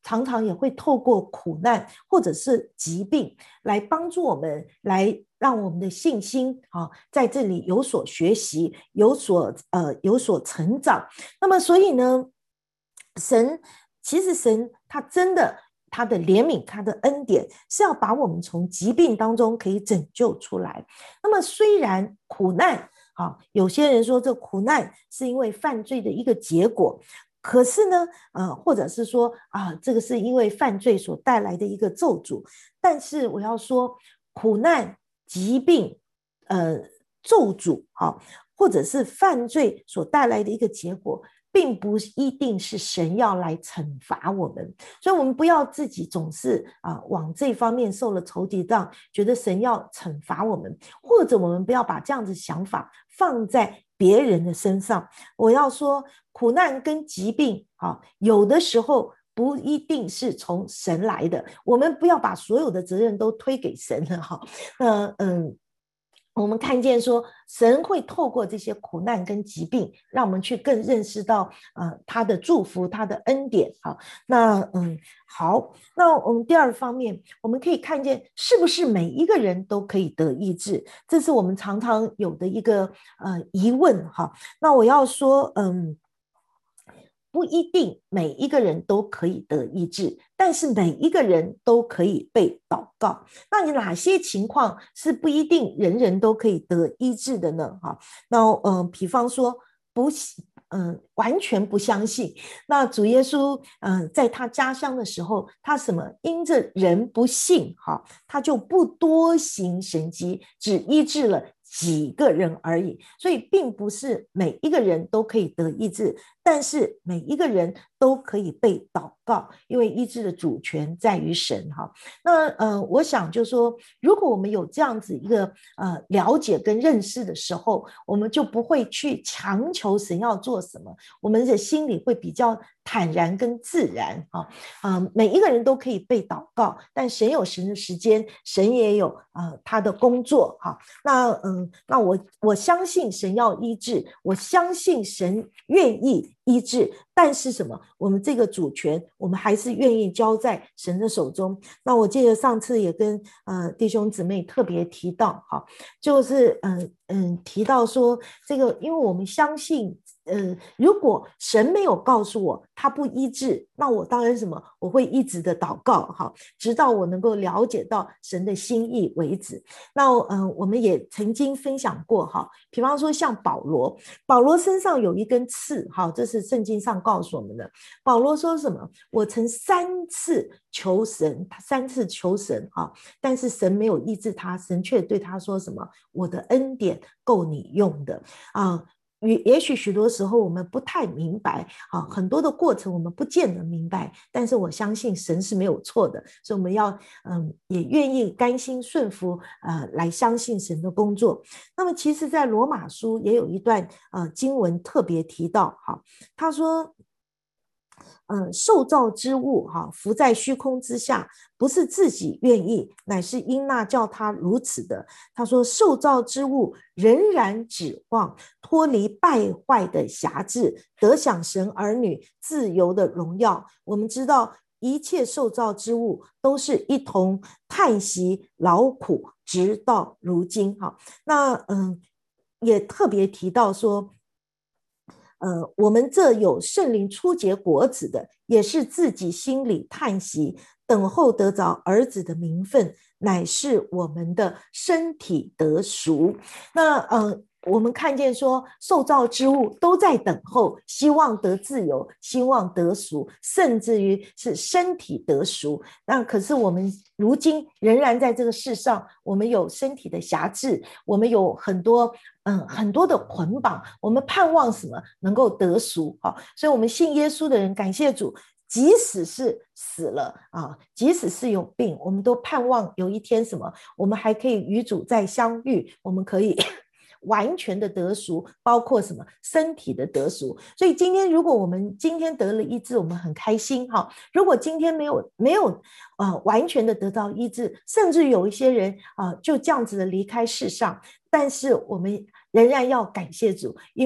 常常也会透过苦难或者是疾病来帮助我们，来让我们的信心啊在这里有所学习，有所呃有所成长。那么所以呢，神其实神他真的他的怜悯，他的恩典是要把我们从疾病当中可以拯救出来。那么虽然苦难啊，有些人说这苦难是因为犯罪的一个结果，可是呢呃，或者是说啊，这个是因为犯罪所带来的一个咒诅，但是我要说苦难疾病呃咒诅啊，或者是犯罪所带来的一个结果，并不一定是神要来惩罚我们，所以我们不要自己总是啊往这方面受了仇敌杖，觉得神要惩罚我们，或者我们不要把这样子想法放在别人的身上。我要说苦难跟疾病啊，有的时候不一定是从神来的，我们不要把所有的责任都推给神了哈。那嗯。我们看见说神会透过这些苦难跟疾病让我们去更认识到呃他的祝福，他的恩典。好，那嗯好，那我们第二方面我们可以看见是不是每一个人都可以得医治，这是我们常常有的一个呃疑问哈。那我要说嗯不一定每一个人都可以得医治，但是每一个人都可以被祷告。那你哪些情况是不一定人人都可以得医治的呢？哈，那呃，比方说不嗯、呃，完全不相信。那主耶稣嗯、呃，在他家乡的时候，他什么因着人不信哈，他就不多行神迹，只医治了几个人而已，所以并不是每一个人都可以得医治，但是每一个人都可以被祷告，因为医治的主权在于神哈。那呃，我想就说，如果我们有这样子一个呃了解跟认识的时候，我们就不会去强求神要做什么，我们的心里会比较坦然跟自然啊。呃，每一个人都可以被祷告，但神有神的时间，神也有呃他的工作哈。那嗯，那我我相信神要医治，我相信神愿意医治，但是什么？我们这个主权，我们还是愿意交在神的手中。那我记得上次也跟呃弟兄姊妹特别提到，哈，就是嗯嗯提到说这个，因为我们相信。呃，如果神没有告诉我他不医治，那我当然什么，我会一直的祷告哈，直到我能够了解到神的心意为止。那呃，我们也曾经分享过哈，比方说像保罗，保罗身上有一根刺哈，这是圣经上告诉我们的。保罗说什么？我曾三次求神，他三次求神哈，但是神没有医治他，神却对他说什么？我的恩典够你用的啊。也许许多时候我们不太明白啊，很多的过程我们不见得明白，但是我相信神是没有错的，所以我们要嗯也愿意甘心顺服呃来相信神的工作。那么其实在罗马书也有一段呃经文特别提到哈，他说嗯，受造之物哈，浮在虚空之下，不是自己愿意，乃是因那叫他如此的。他说，受造之物仍然指望脱离败坏的辖制，得享神儿女自由的荣耀。我们知道，一切受造之物都是一同叹息劳苦，直到如今。哈，那嗯，也特别提到说。呃，我们这有圣灵初结果子的，也是自己心里叹息，等候得着儿子的名分，乃是我们的身体得赎。那呃，我们看见说，受造之物都在等候，希望得自由，希望得赎，甚至于是身体得赎。那可是我们如今仍然在这个世上，我们有身体的辖制，我们有很多。嗯，很多的捆绑，我们盼望什么能够得赎啊？所以，我们信耶稣的人，感谢主，即使是死了啊，即使是有病，我们都盼望有一天什么，我们还可以与主再相遇，我们可以完全的得赎，包括什么身体的得赎。所以，今天如果我们今天得了医治，我们很开心哈。如果今天没有没有呃完全的得到医治，甚至有一些人啊、呃、就这样子的离开世上。但是我们仍然要感谢主，因为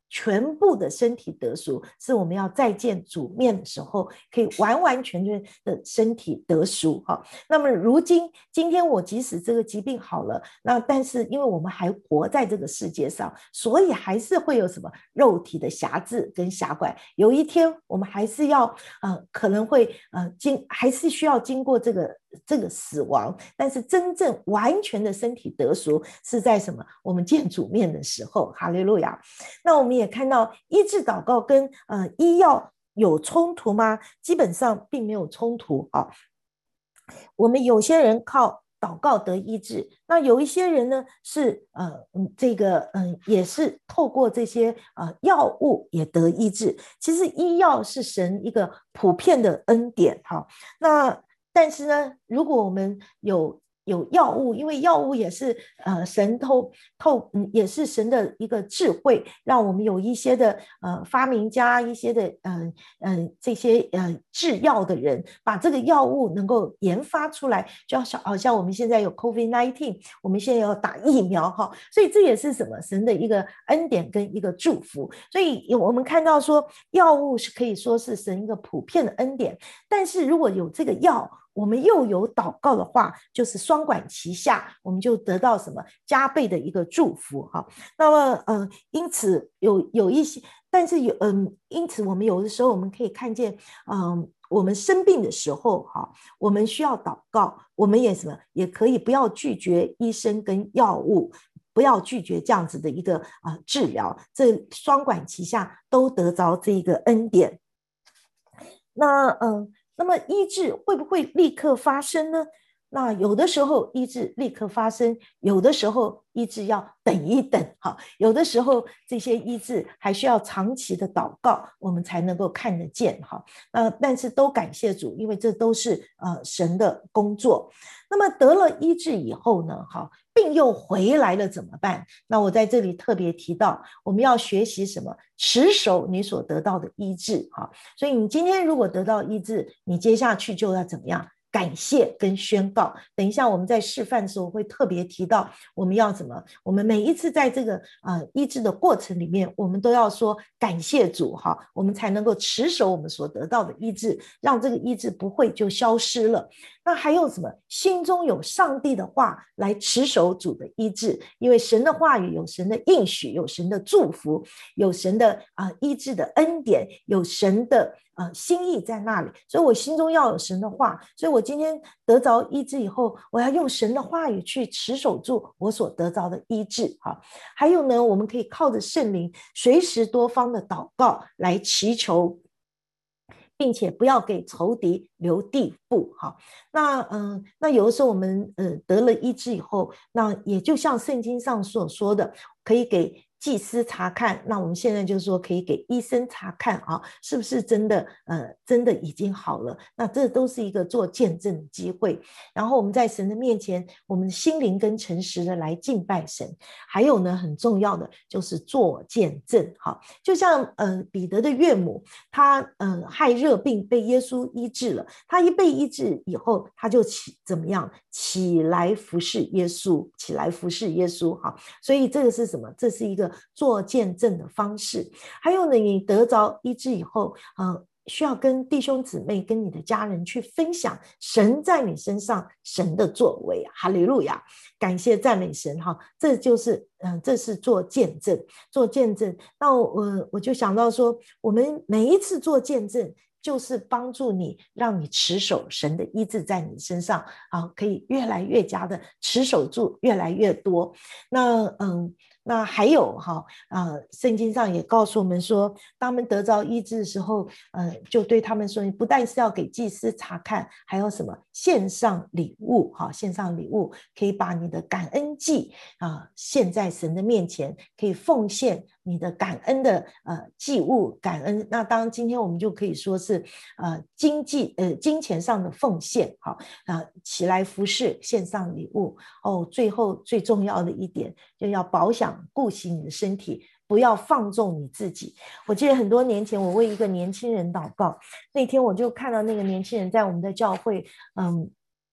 全部的身体得赎，是我们要再见主面的时候可以完完全全的身体得赎。那么如今今天我即使这个疾病好了，那但是因为我们还活在这个世界上，所以还是会有什么肉体的瑕疵跟瑕拐，有一天我们还是要呃可能会呃经还是需要经过这个这个死亡，但是真正完全的身体得赎是在什么？我们见主面的时候。哈利路亚。那我们也看到医治祷告跟呃医药有冲突吗？基本上并没有冲突啊。我们有些人靠祷告得医治，那有一些人呢是呃这个嗯、呃、也是透过这些呃药物也得医治。其实医药是神一个普遍的恩典哈。那但是呢，如果我们有有药物，因为药物也是呃神透透、嗯、也是神的一个智慧，让我们有一些的呃发明家，一些的嗯嗯、呃呃、这些呃制药的人，把这个药物能够研发出来，就好像我们现在有 COVID 十九， 我们现在要打疫苗哈，所以这也是什么神的一个恩典跟一个祝福。所以我们看到说药物是可以说是神一个普遍的恩典，但是如果有这个药，我们又有祷告的话，就是双管齐下，我们就得到什么加倍的一个祝福哈。那么呃，因此有有一些，但是有嗯，因此我们有的时候我们可以看见，嗯，我们生病的时候哈，我们需要祷告，我们也什么也可以不要拒绝医生跟药物。不要拒绝这样子的一个啊、呃、治疗，这双管齐下都得着这一个恩典。那嗯。那么医治会不会立刻发生呢？那有的时候医治立刻发生，有的时候医治要等一等，有的时候这些医治还需要长期的祷告，我们才能够看得见。那但是都感谢主，因为这都是呃神的工作。那么得了医治以后呢，病又回来了怎么办？那我在这里特别提到，我们要学习什么？持守你所得到的医治。所以你今天如果得到医治，你接下去就要怎么样？感谢跟宣告。等一下我们在示范的时候会特别提到我们要怎么，我们每一次在这个呃医治的过程里面，我们都要说感谢主哈，我们才能够持守我们所得到的医治，让这个医治不会就消失了。那还有什么？心中有上帝的话来持守主的医治，因为神的话语有神的应许，有神的祝福，有神的啊、呃、医治的恩典，有神的呃心意在那里，所以我心中要有神的话，所以我今天得着医治以后，我要用神的话语去持守住我所得着的医治。哈，还有呢，我们可以靠着圣灵随时多方的祷告来祈求，并且不要给仇敌留地步。好，那嗯、呃，那有的时候我们呃得了医治以后，那也就像圣经上所说的，可以给祭司查看，那我们现在就是说可以给医生查看啊，是不是真的呃真的已经好了？那这都是一个做见证的机会。然后我们在神的面前，我们心灵跟诚实的来敬拜神。还有呢，很重要的就是做见证。好，就像呃彼得的岳母，他呃害热病被耶稣医治了，他一被医治以后，他就起怎么样起来服侍耶稣，起来服侍耶稣。好，所以这个是什么？这是一个做见证的方式。还有呢，你得着医治以后，呃，需要跟弟兄姊妹、跟你的家人去分享神在你身上神的作为。哈利路亚，感谢赞美神哈！这就是嗯、呃，这是做见证，做见证。那我我就想到说，我们每一次做见证，就是帮助你，让你持守神的医治在你身上啊，可以越来越加的持守住，越来越多。那嗯。那还有哈啊、呃，圣经上也告诉我们说，当他们得着医治的时候，呃，就对他们说，你不但是要给祭司查看，还有什么献上礼物哈，献上礼物可以把你的感恩祭啊、呃、献在神的面前，可以奉献你的感恩的呃祭物，感恩。那当然今天我们就可以说是呃经济呃金钱上的奉献，好啊、呃，起来服侍，献上礼物哦。最后最重要的一点，就要保养顾惜你的身体，不要放纵你自己。我记得很多年前，我为一个年轻人祷告，那天我就看到那个年轻人在我们的教会，嗯。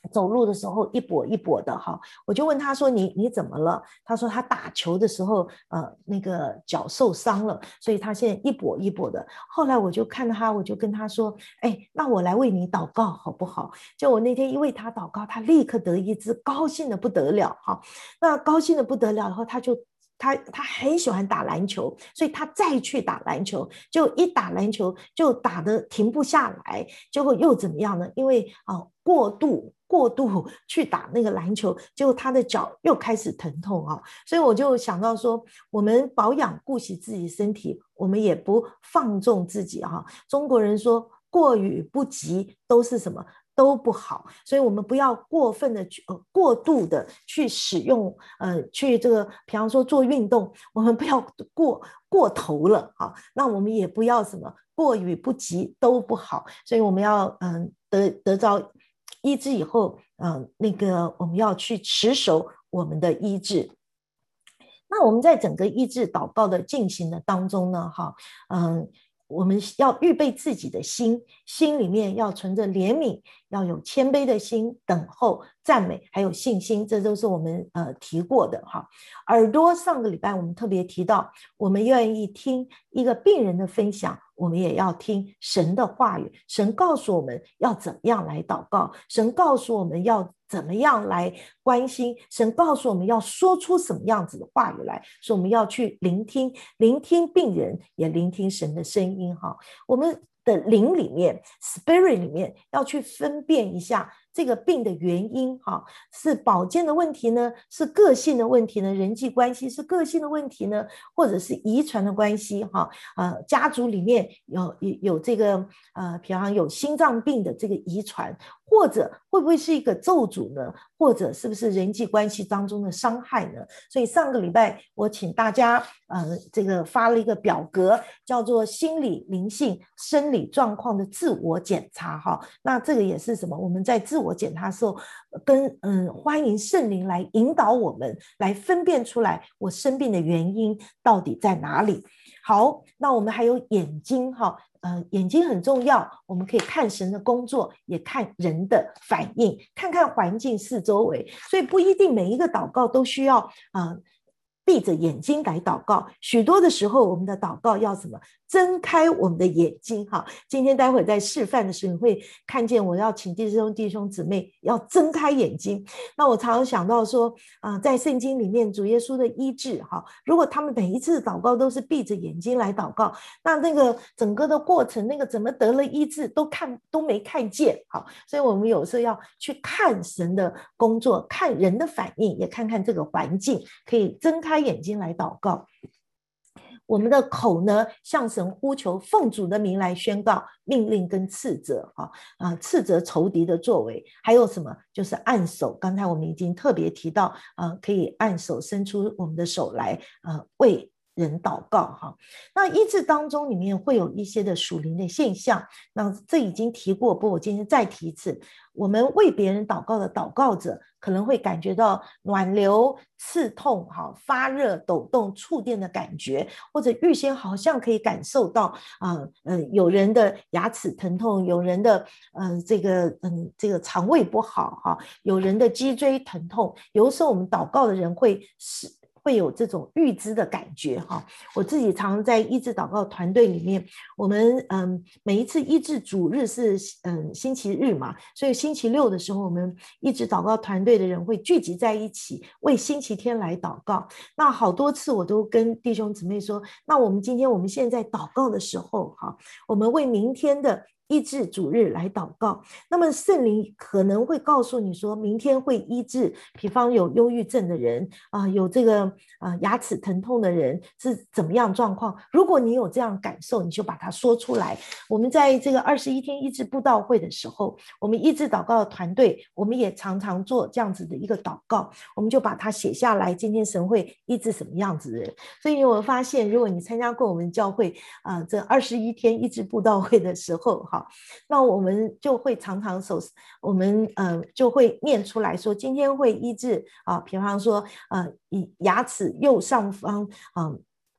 走路的时候一跛一跛的哈，我就问他说你你怎么了？他说他打球的时候呃那个脚受伤了，所以他现在一跛一跛的。后来我就看他，我就跟他说，哎，那我来为你祷告好不好？就我那天一为他祷告，他立刻得医治，高兴的不得了哈。那高兴的不得了，然后他就。他他很喜欢打篮球，所以他再去打篮球，就一打篮球就打得停不下来，结果又怎么样呢？因为啊、呃、过度过度去打那个篮球，结果他的脚又开始疼痛啊，所以我就想到说，我们保养顾惜自己身体，我们也不放纵自己啊。中国人说过与不及都是什么？都不好，所以我们不要过分的去、呃、过度的去使用，呃，去这个，比方说做运动，我们不要过过头了啊，那我们也不要什么过与不及都不好，所以我们要嗯、呃、得得着医治以后，嗯、呃，那个我们要去持守我们的医治。那我们在整个医治祷告的进行的当中呢，哈，嗯。我们要预备自己的心，心里面要存着怜悯，要有谦卑的心，等候、赞美，还有信心，这都是我们呃提过的哈。耳朵上个礼拜我们特别提到，我们愿意听一个病人的分享，我们也要听神的话语。神告诉我们要怎么样来祷告，神告诉我们要怎么样来关心，神告诉我们要说出什么样子的话语来，所以我们要去聆听，聆听病人，也聆听神的声音哈。我们的灵里面 spirit 里面要去分辨一下这个病的原因哈，是保健的问题呢，是个性的问题呢，人际关系是个性的问题呢，或者是遗传的关系哈，呃，家族里面有有有这个呃，比方有心脏病的这个遗传，或者会不会是一个咒诅呢？或者是不是人际关系当中的伤害呢？所以上个礼拜我请大家呃这个发了一个表格，叫做心理、灵性、生理状况的自我检查哈。那这个也是什么？我们在自我检查的时候，跟嗯欢迎圣灵来引导我们，来分辨出来我生病的原因到底在哪里。好，那我们还有眼睛哈。呃，眼睛很重要，我们可以看神的工作，也看人的反应，看看环境四周围，所以不一定每一个祷告都需要呃闭着眼睛来祷告，许多的时候我们的祷告要什么？睁开我们的眼睛哈。今天待会在示范的时候，你会看见我要请弟兄弟兄姊妹要睁开眼睛。那我常常想到说，啊、呃，在圣经里面主耶稣的医治哈，如果他们每一次祷告都是闭着眼睛来祷告，那那个整个的过程，那个怎么得了医治都看都没看见好，所以我们有时候要去看神的工作，看人的反应，也看看这个环境，可以睁开眼睛来祷告。我们的口呢，向神呼求，奉主的名来宣告命令跟斥责啊啊，斥责仇敌的作为，还有什么？就是按手。刚才我们已经特别提到，啊，可以按手伸出我们的手来，啊，为人祷告哈。那医治当中里面会有一些的属灵的现象，那这已经提过，不过我今天再提一次。我们为别人祷告的祷告者可能会感觉到暖流、刺痛、发热、抖动、触电的感觉，或者预先好像可以感受到、呃呃、有人的牙齿疼痛，有人的、呃、这个、嗯、这个肠胃不好，有人的脊椎疼痛，有的时候我们祷告的人会是会有这种预知的感觉哈。我自己常在医治祷告团队里面，我们嗯每一次医治主日是嗯星期日嘛，所以星期六的时候，我们医治祷告团队的人会聚集在一起，为星期天来祷告。那好多次我都跟弟兄姊妹说，那我们今天我们现在祷告的时候哈，我们为明天的医治主日来祷告，那么圣灵可能会告诉你说，明天会医治，比方有忧郁症的人啊、呃，有这个啊、呃、牙齿疼痛的人是怎么样状况？如果你有这样感受，你就把它说出来。我们在这个二十一天医治布道会的时候，我们医治祷告的团队，我们也常常做这样子的一个祷告，我们就把它写下来。今天神会医治什么样子的人？所以我发现，如果你参加过我们教会啊、呃、这二十一天医治布道会的时候，哈。那我们就会常常手，我们呃就会念出来说，今天会医治啊，比方说呃牙齿右上方啊、呃、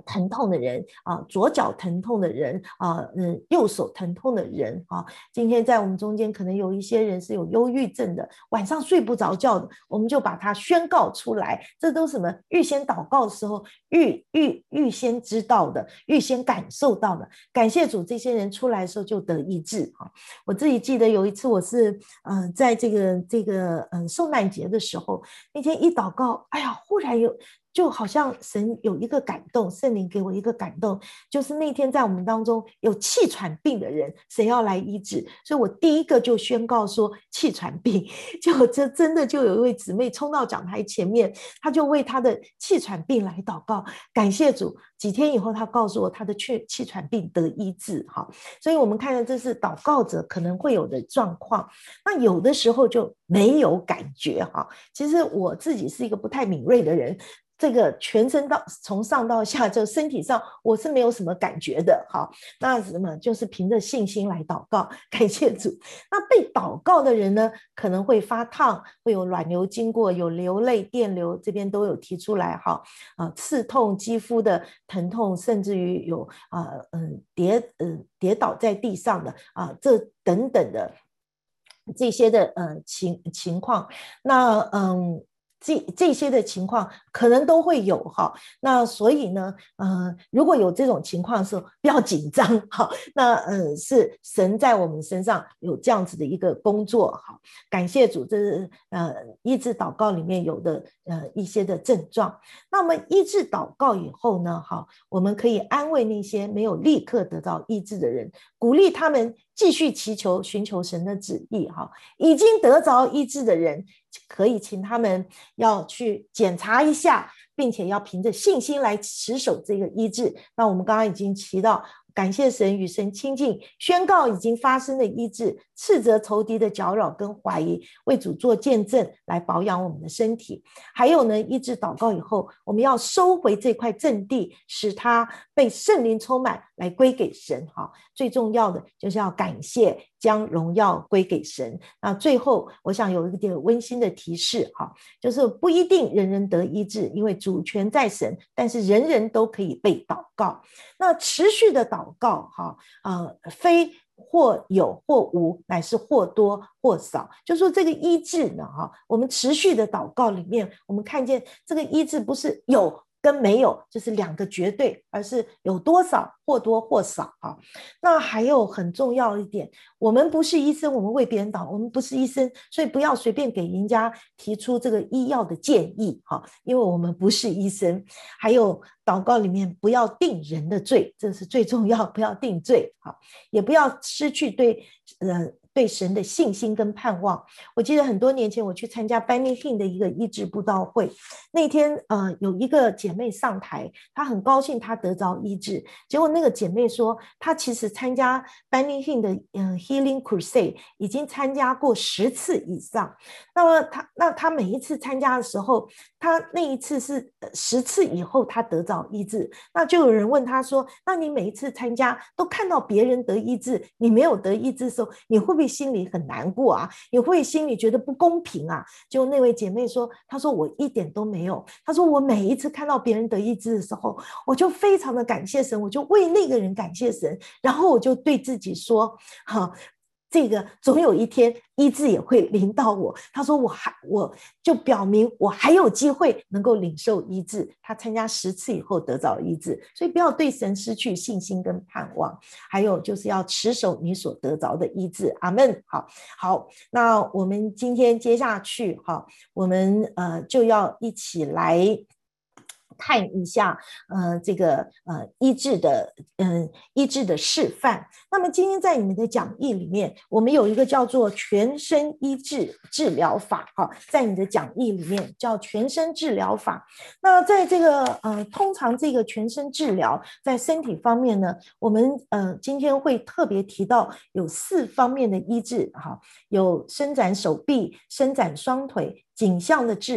疼痛的人啊，左脚疼痛的人啊，嗯，右手疼痛的人啊，今天在我们中间可能有一些人是有忧郁症的，晚上睡不着觉的，我们就把它宣告出来，这都是什么？预先祷告的时候预预预先知道的，预先感受到的。感谢主，这些人出来的时候就得医治啊！我自己记得有一次，我是呃在这个这个嗯、呃、受难节的时候，那天一祷告，哎呀，忽然有。就好像神有一个感动，圣灵给我一个感动，就是那天在我们当中有气喘病的人，神要来医治，所以我第一个就宣告说气喘病，结果这真的就有一位姊妹冲到讲台前面，她就为她的气喘病来祷告，感谢主。几天以后，她告诉我她的气气喘病得医治，哈，所以我们看到这是祷告者可能会有的状况。那有的时候就没有感觉，哈。其实我自己是一个不太敏锐的人。这个全身到从上到下，就身体上我是没有什么感觉的，好，那什么就是凭着信心来祷告，感谢主。那被祷告的人呢，可能会发烫，会有卵流经过，有流泪、电流，这边都有提出来哈，啊，刺痛、肌肤的疼痛，甚至于有啊嗯跌嗯跌倒在地上的啊，这等等的这些的呃情情况，那嗯。这这些的情况可能都会有哈，那所以呢，呃，如果有这种情况的时候，不要紧张哈。那呃，是神在我们身上有这样子的一个工作哈，感谢主，这是呃医治祷告里面有的呃一些的症状。那么医治祷告以后呢，哈，我们可以安慰那些没有立刻得到医治的人，鼓励他们继续祈求、寻求神的旨意哈。已经得着医治的人，可以请他们要去检查一下，并且要凭着信心来持守这个医治。那我们刚刚已经提到，感谢神，与神亲近，宣告已经发生的医治，斥责仇敌的搅扰跟怀疑，为主做见证，来保养我们的身体。还有呢，医治祷告以后，我们要收回这块阵地，使它被圣灵充满，来归给神。最重要的就是要感谢，将荣耀归给神。那最后我想有一点温馨的提示，就是不一定人人得医治，因为主权在神，但是人人都可以被祷告。那持续的祷告，呃、非或有或无，乃是或多或少，就说这个医治呢，我们持续的祷告里面，我们看见这个医治不是有跟没有，就是两个绝对，而是有多少，或多或少。那还有很重要一点，我们不是医生，我们为别人祷，我们不是医生，所以不要随便给人家提出这个医药的建议，因为我们不是医生。还有祷告里面不要定人的罪，这是最重要，不要定罪，也不要失去对呃对神的信心跟盼望。我记得很多年前我去参加 Benny Hinn 的一个医治布道会，那天呃有一个姐妹上台，她很高兴她得着医治，结果那个姐妹说她其实参加 Benny Hinn 的、呃、Healing Crusade 已经参加过十次以上。那么她那她每一次参加的时候，她那一次是十次以后她得着医治，那就有人问她说，那你每一次参加都看到别人得医治，你没有得医治的时候，你会不会心里很难过啊？你会不会心里觉得不公平啊？就那位姐妹说，她说我一点都没有，她说我每一次看到别人得医治的时候，我就非常的感谢神，我就为那个人感谢神，然后我就对自己说，好，这个总有一天医治也会临到我。他说我还我就表明我还有机会能够领受医治。他参加十次以后得到医治，所以不要对神失去信心跟盼望。还有就是要持守你所得着的医治。阿们。好，好，那我们今天接下去哈，我们呃就要一起来看一下呃这个呃医治的嗯、呃、医治的示范。那么今天在你们的讲义里面，我们有一个叫做全身医治治疗法哈，在你的讲义里面叫全身治疗法。那在这个呃通常这个全身治疗在身体方面呢，我们呃今天会特别提到有四方面的医治哈，有伸展手臂、伸展双腿、颈项的治疗、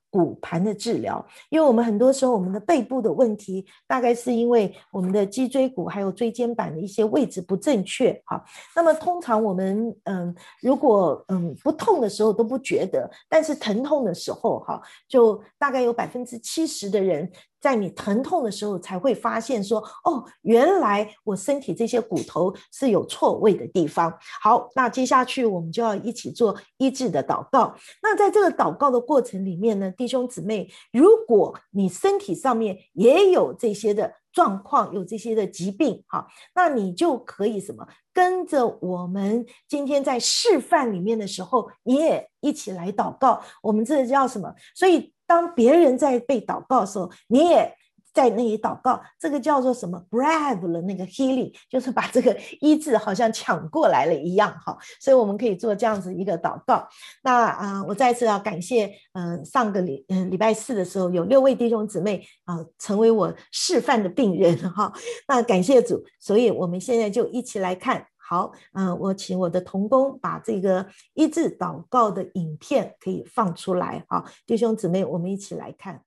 骨盘的治疗，因为我们很多时候我们的背部的问题，大概是因为我们的脊椎骨还有椎间板的一些位置不正确哈。那么通常我们嗯，如果嗯不痛的时候都不觉得，但是疼痛的时候哈，就大概有百分之七十的人。在你疼痛的时候才会发现说，哦，原来我身体这些骨头是有错位的地方。好，那接下去我们就要一起做医治的祷告。那在这个祷告的过程里面呢，弟兄姊妹，如果你身体上面也有这些的状况，有这些的疾病，好，那你就可以什么？跟着我们今天在示范里面的时候，你也一起来祷告。我们这叫什么？所以当别人在被祷告的时候，你也在那里祷告，这个叫做什么 ？grab 了那个 healing， 就是把这个医治好像抢过来了一样哈。所以我们可以做这样子一个祷告。那啊、呃，我再次要感谢，嗯、呃，上个礼嗯、呃、礼拜四的时候有六位弟兄姊妹啊、呃、成为我示范的病人哈。那感谢主，所以我们现在就一起来看。好，嗯、呃，我请我的同工把这个医治祷告的影片可以放出来，好，弟兄姊妹，我们一起来看。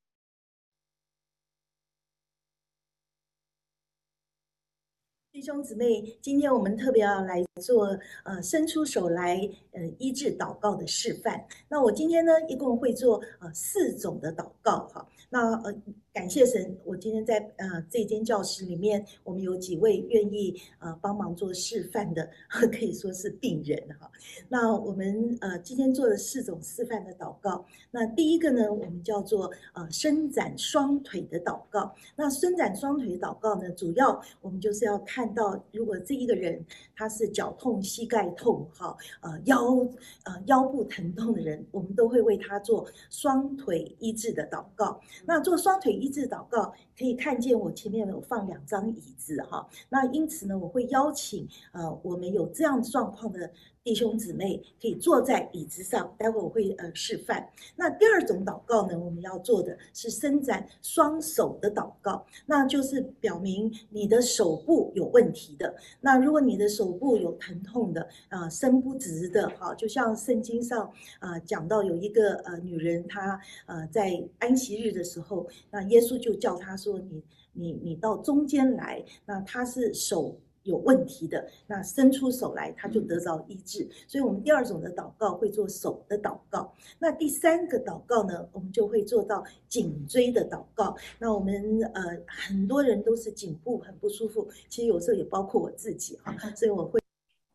弟兄姊妹，今天我们特别要来做呃伸出手来呃医治祷告的示范。那我今天呢，一共会做呃四种的祷告哈。那呃感谢神，我今天在呃这间教室里面，我们有几位愿意呃帮忙做示范的，可以说是病人哈。那我们呃今天做了四种示范的祷告。那第一个呢，我们叫做呃伸展双腿的祷告。那伸展双腿祷告呢，主要我们就是要看到，如果这一个人他是脚痛、膝盖痛、哈呃腰呃腰部疼痛的人，我们都会为他做双腿医治的祷告。那做双腿医治祷告，可以看见我前面有放两张椅子哈。那因此呢，我会邀请呃我们有这样状况的弟兄姊妹可以坐在椅子上，待会我会呃示范。那第二种祷告呢，我们要做的是伸展双手的祷告，那就是表明你的手部有问题的。那如果你的手部有疼痛的，呃，伸不直的，哈，就像圣经上呃讲到有一个呃女人，她呃在安息日的时候，那耶稣就叫她说，你你你到中间来，那她是手有问题的，那伸出手来，他就得到医治。所以我们第二种的祷告会做手的祷告。那第三个祷告呢，我们就会做到颈椎的祷告。那我们呃很多人都是颈部很不舒服，其实有时候也包括我自己哈，所以我会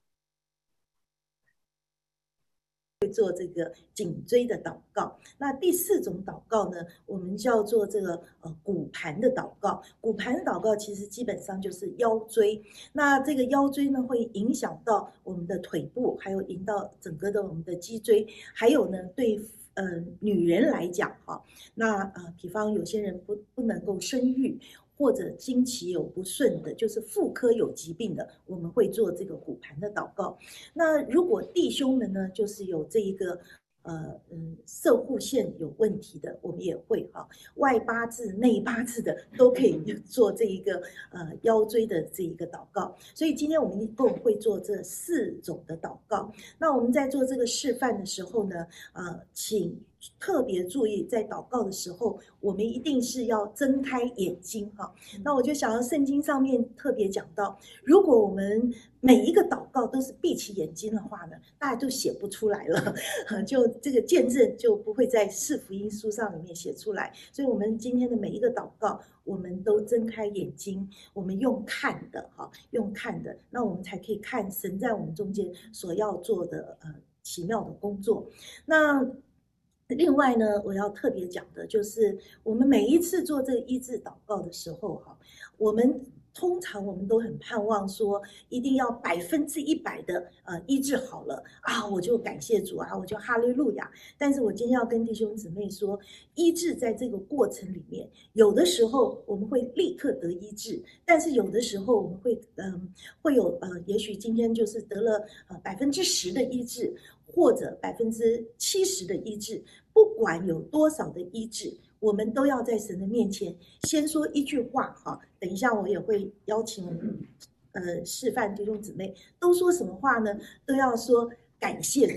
会做这个颈椎的祷告。那第四种祷告呢，我们叫做这个呃骨盘的祷告。骨盘的祷告其实基本上就是腰椎。那这个腰椎呢，会影响到我们的腿部，还有引到整个的我们的脊椎，还有呢对。呃，女人来讲哈，那呃，比方有些人不不能够生育，或者经期有不顺的，就是妇科有疾病的，我们会做这个骨盘的祷告。那如果弟兄们呢，就是有这一个呃嗯射护线有问题的，我们也会哈，外八字、内八字的都可以做这一个呃腰椎的这一个祷告。所以今天我们一共会做这四种的祷告。那我们在做这个示范的时候呢，呃，请特别注意，在祷告的时候，我们一定是要睁开眼睛哈。那我就想到圣经上面特别讲到，如果我们每一个祷告都是闭起眼睛的话呢，大家就写不出来了，就这个见证就不会在四福音书上里面写出来。所以我们今天的每一个祷告，我们都睁开眼睛，我们用看的哈，用看的，那我们才可以看神在我们中间所要做的呃奇妙的工作。那另外呢，我要特别讲的就是，我们每一次做这个医治祷告的时候，哈，我们通常我们都很盼望说，一定要百分之一百的呃医治好了啊，我就感谢主啊，我就哈利路亚。但是我今天要跟弟兄姊妹说，医治在这个过程里面，有的时候我们会立刻得医治，但是有的时候我们会嗯、呃、会有呃，也许今天就是得了呃百分之十的医治。或者百分之七十的医治，不管有多少的医治，我们都要在神的面前先说一句话哈。等一下我也会邀请我们呃示范弟兄姊妹都说什么话呢？都要说感谢主，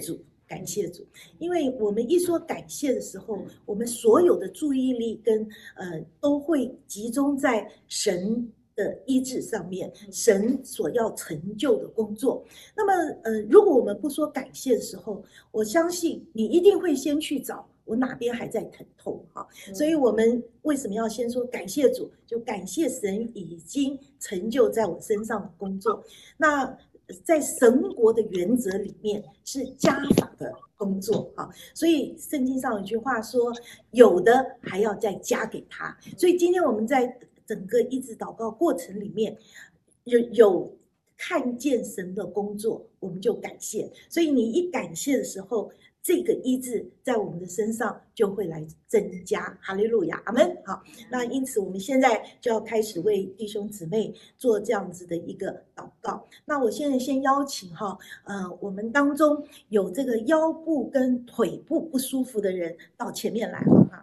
感谢主，因为我们一说感谢的时候，我们所有的注意力跟呃都会集中在神的医治上面，神所要成就的工作。那么呃，如果我们不说感谢的时候，我相信你一定会先去找我哪边还在疼痛哈。所以我们为什么要先说感谢主？就感谢神已经成就在我身上的工作。那在神国的原则里面是加法的工作哈，所以圣经上有一句话说，有的还要再加给他。所以今天我们在整个医治祷告过程里面，有有看见神的工作，我们就感谢。所以你一感谢的时候，这个医治在我们的身上就会来增加。哈利路亚，阿们。好，那因此我们现在就要开始为弟兄姊妹做这样子的一个祷告。那我现在先邀请哈，呃，我们当中有这个腰部跟腿部不舒服的人到前面来哈。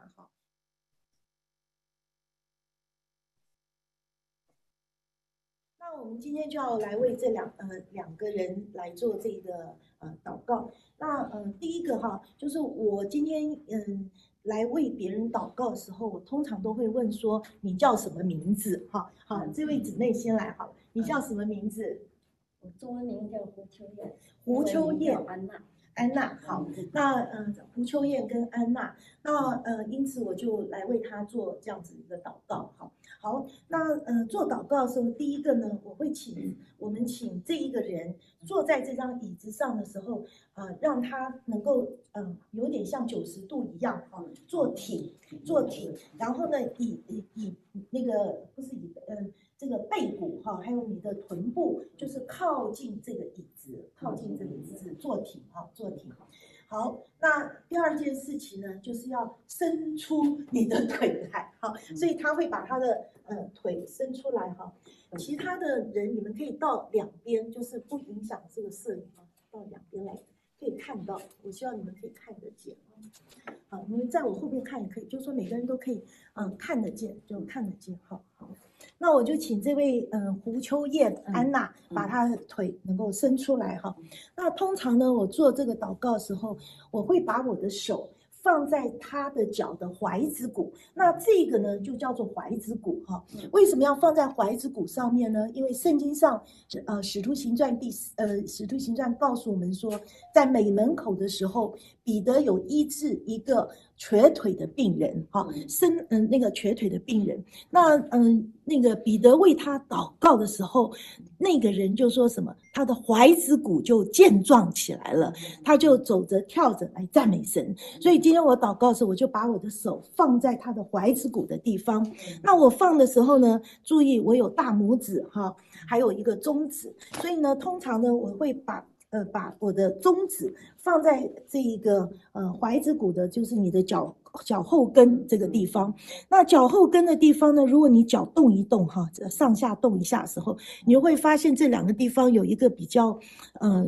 那我们今天就要来为这两呃两个人来做这个呃祷告。那呃第一个哈，就是我今天嗯来为别人祷告的时候，我通常都会问说你叫什么名字？哈，好，这位姊妹先来好，你叫什么名字？ 我中文名叫胡秋燕。 胡秋燕， 安娜。 安娜，好，那呃胡秋燕跟安娜，那呃因此我就来为她做这样子一个祷告，好。好，那呃做祷告的时候，第一个呢，我会请我们请这一个人坐在这张椅子上的时候，呃，让他能够呃有点像九十度一样哈、哦，坐挺坐挺，然后呢，以以以那个不是以呃这个背骨哈、哦，还有你的臀部，就是靠近这个椅子，靠近这个椅子坐挺哈、哦，坐挺。好，那第二件事情呢，就是要伸出你的腿来，哈，所以他会把他的呃腿伸出来，哈。其他的人你们可以到两边，就是不影响这个摄影啊，到两边来可以看到。我希望你们可以看得见，好，你们在我后面看也可以，就是说每个人都可以嗯、呃、看得见，就看得见，好好。那我就请这位嗯、呃、胡秋燕安娜把她的腿能够伸出来哈。那通常呢，我做这个祷告的时候，我会把我的手放在他的脚的踝子骨，那这个呢就叫做踝子骨哈。为什么要放在踝子骨上面呢？因为圣经上呃使徒行传第呃使徒行传告诉我们说，在美门口的时候，彼得有医治一个瘸腿的病人哈，生嗯、呃、那个瘸腿的病人，那嗯、呃、那个彼得为他祷告的时候，那个人就说什么，他的踝子骨就健壮起来了，他就走着跳着来赞美神。所以今天我祷告的时候，我就把我的手放在他的踝子骨的地方。那我放的时候呢，注意我有大拇指哈，还有一个中指，所以呢，通常呢我会把呃把我的中指放在这一个呃踝子骨的，就是你的脚脚后跟这个地方。那脚后跟的地方呢，如果你脚动一动哈，上下动一下的时候，你会发现这两个地方有一个比较呃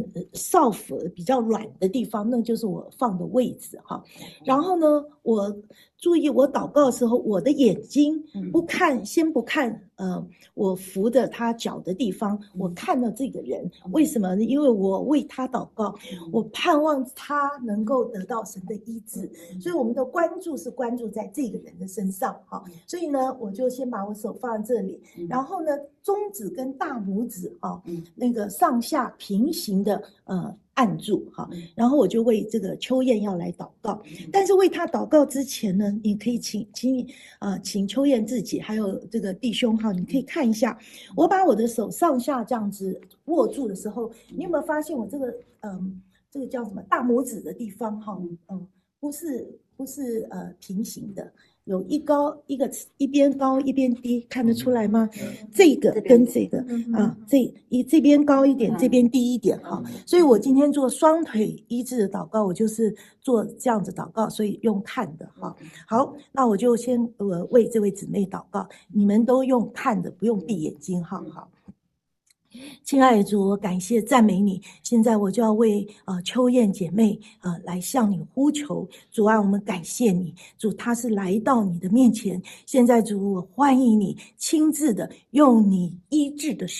soft 比较软的地方，那就是我放的位置哈。然后呢，我注意我祷告的时候，我的眼睛不看，先不看呃我扶的他脚的地方，我看到这个人，为什么呢？因为我为他祷告，我盼望他能够得到神的医治，所以我们的关注是关注在这个人的身上哈。所以呢，我就先把我手放在这里，然后呢，中指跟大拇指啊，那个上下平行的呃按住哈，然后我就为这个秋燕要来祷告。但是为他祷告之前呢，你可以请请啊、呃、请秋燕自己还有这个弟兄哈，你可以看一下，我把我的手上下这样子握住的时候，你有没有发现我这个嗯、呃、这个叫什么大拇指的地方哈，嗯，不是不是呃平行的。有一高一个一边高一边低，看得出来吗？这个跟这个啊，这一这边高一点，这边低一点哈。所以我今天做双腿医治的祷告，我就是做这样子祷告，所以用看的哈。好，那我就先呃为这位姊妹祷告，你们都用看的，不用闭眼睛哈。好。亲爱的主，我感谢赞美你。现在我就要为呃秋燕姐妹呃来向你呼求，主啊，我们感谢你，主她是来到你的面前。现在主，我欢迎你亲自的用你医治的手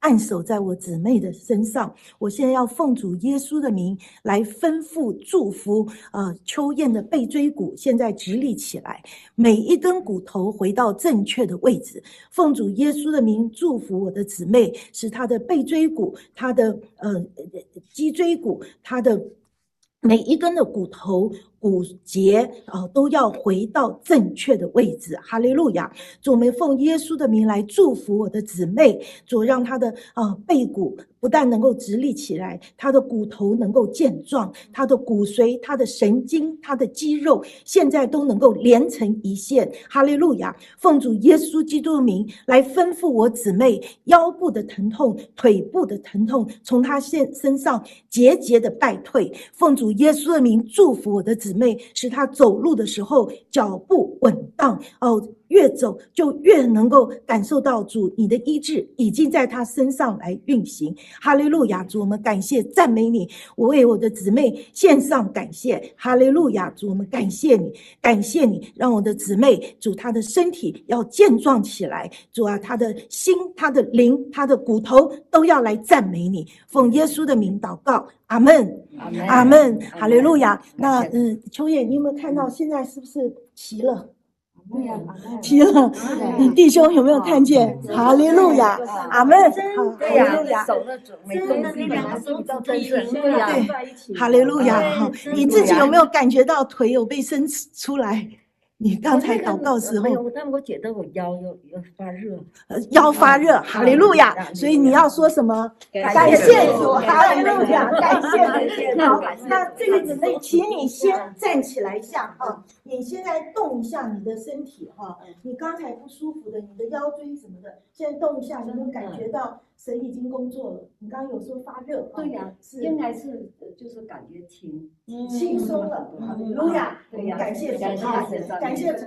按手在我姊妹的身上。我现在要奉主耶稣的名来吩咐祝福，呃，秋燕的背椎骨现在直立起来，每一根骨头回到正确的位置。奉主耶稣的名祝福我的姊妹，使她的背椎骨、她的呃脊椎骨、她的每一根的骨头骨节呃都要回到正确的位置。哈利路亚！主，我们奉耶稣的名来祝福我的姊妹，主，让她的呃背骨不但能够直立起来，她的骨头能够健壮，她的骨髓、她的神经、她的肌肉现在都能够连成一线。哈利路亚！奉主耶稣基督的名来吩咐我姊妹，腰部的疼痛、腿部的疼痛从她身身上节节的败退。奉主耶稣的名祝福我的姊妹，使她走路的时候脚步稳当哦，越走就越能够感受到主你的医治已经在她身上来运行。哈利路亚！主，我们感谢赞美你，我为我的姊妹献上感谢。哈利路亚！主，我们感谢你，感谢你，让我的姊妹主她的身体要健壮起来。主啊，她的心、她的灵、她的骨头都要来赞美你。奉耶稣的名祷告，阿们，阿们，哈利路亚。那嗯，秋叶，你有没有看到现在是不是齐了？ 对呀， 齐了，你弟兄有没有看见？哈利路亚，阿门，哈利路亚， 手的准没动力，两个手比较真实， 对呀， 对，哈利路亚。你自己有没有感觉到腿有被伸出来？你刚才祷告时候， 没有，但我觉得我腰有有发热， 呃，腰发热，哈利路亚。所以你要说什么？感谢主，哈利路亚，感谢主。好，那这个姊妹，请你先站起来一下啊，你现在动一下你的身体哈，你刚才不舒服的，你的腰椎什么的，现在动一下，有没有感觉到神已经工作了？你刚刚有说发热， 对呀，应该是就是感觉轻轻松了，哈利路亚， 对呀， 感谢主，感谢主。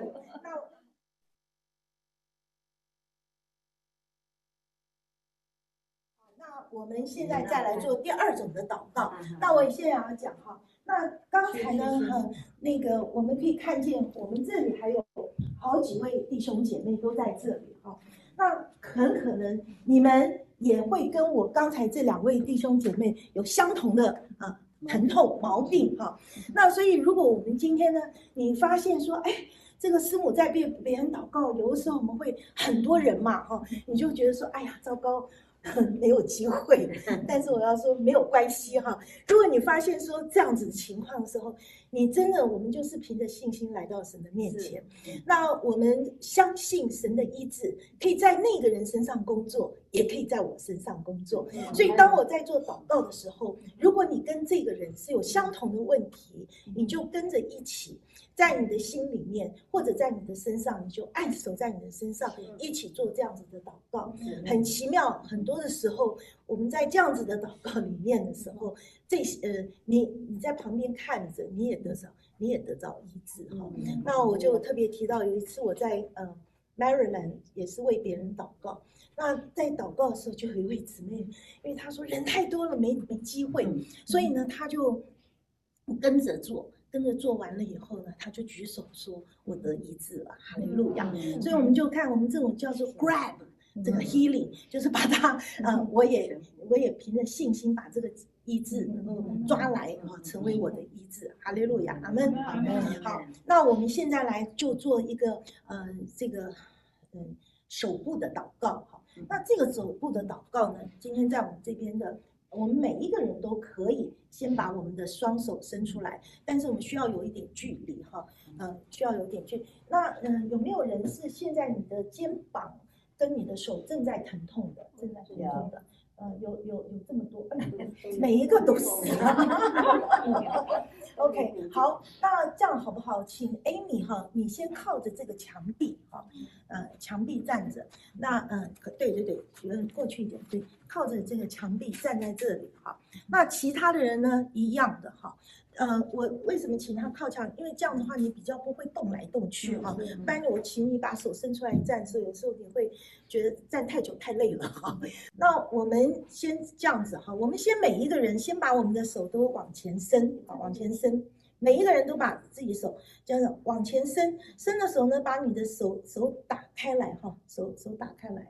我们现在再来做第二种的祷告。那我现在要讲哈，那刚才呢，呃，那个我们可以看见，我们这里还有好几位弟兄姐妹都在这里哈。那很可能你们也会跟我刚才这两位弟兄姐妹有相同的啊疼痛毛病哈。那所以如果我们今天呢，你发现说，哎，这个师母在为别人祷告，有的时候我们会很多人嘛哈，你就觉得说，哎呀，糟糕。没有机会，但是我要说没有关系哈。如果你发现说这样子的情况的时候，你真的我们就是凭着信心来到神的面前。那我们相信神的医治可以在那个人身上工作，也可以在我身上工作。所以当我在做祷告的时候，如果你跟这个人是有相同的问题，你就跟着一起。在你的心里面，或者在你的身上，你就按手在你的身上，一起做这样子的祷告，很奇妙。很多的时候，我们在这样子的祷告里面的时候，这呃，你你在旁边看着，你也得着，你也得着医治哈。那我就特别提到有一次我在呃 Maryland 也是为别人祷告，那在祷告的时候就有一位姊妹，因为她说人太多了，没没机会，所以呢，她就跟着做。跟着做完了以后呢，他就举手说：“我得医治了，哈利路亚！”所以我们就看我们这种叫做 grab 这个 healing， 就是把它呃，我也我也凭着信心把这个医治能够抓来啊，成为我的医治，哈利路亚，阿门。好，那我们现在来就做一个呃这个嗯手部的祷告哈。那这个手部的祷告呢，今天在我们这边的。我们每一个人都可以先把我们的双手伸出来，但是我们需要有一点距离哈，呃，需要有点距离。那嗯、呃，有没有人是现在你的肩膀跟你的手正在疼痛的？正在疼痛的，呃，有有有这么多，每一个都是。OK， 好，那这样好不好？请 Amy 哈，你先靠着这个墙壁哈，呃，墙壁站着。那嗯、呃，对对对，嗯，过去一点，对，靠着这个墙壁站在这里哈。那其他的人呢，一样的哈。呃，我为什么请他靠墙？因为这样的话，你比较不会动来动去哈。不然我请你把手伸出来站的时候，有时候你会觉得站太久太累了哈。那我们先这样子哈，我们先每一个人先把我们的手都往前伸啊，往前伸。每一个人都把自己手这样往前伸，伸的时候呢，把你的手手打开来哈，手手打开来，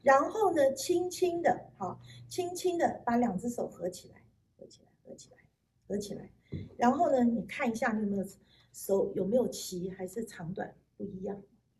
然后呢，轻轻的，好，轻轻的把两只手合起来，合起来，合起来，合起来。然后呢，你看一下你有没有手有没有齐还是长短不一样。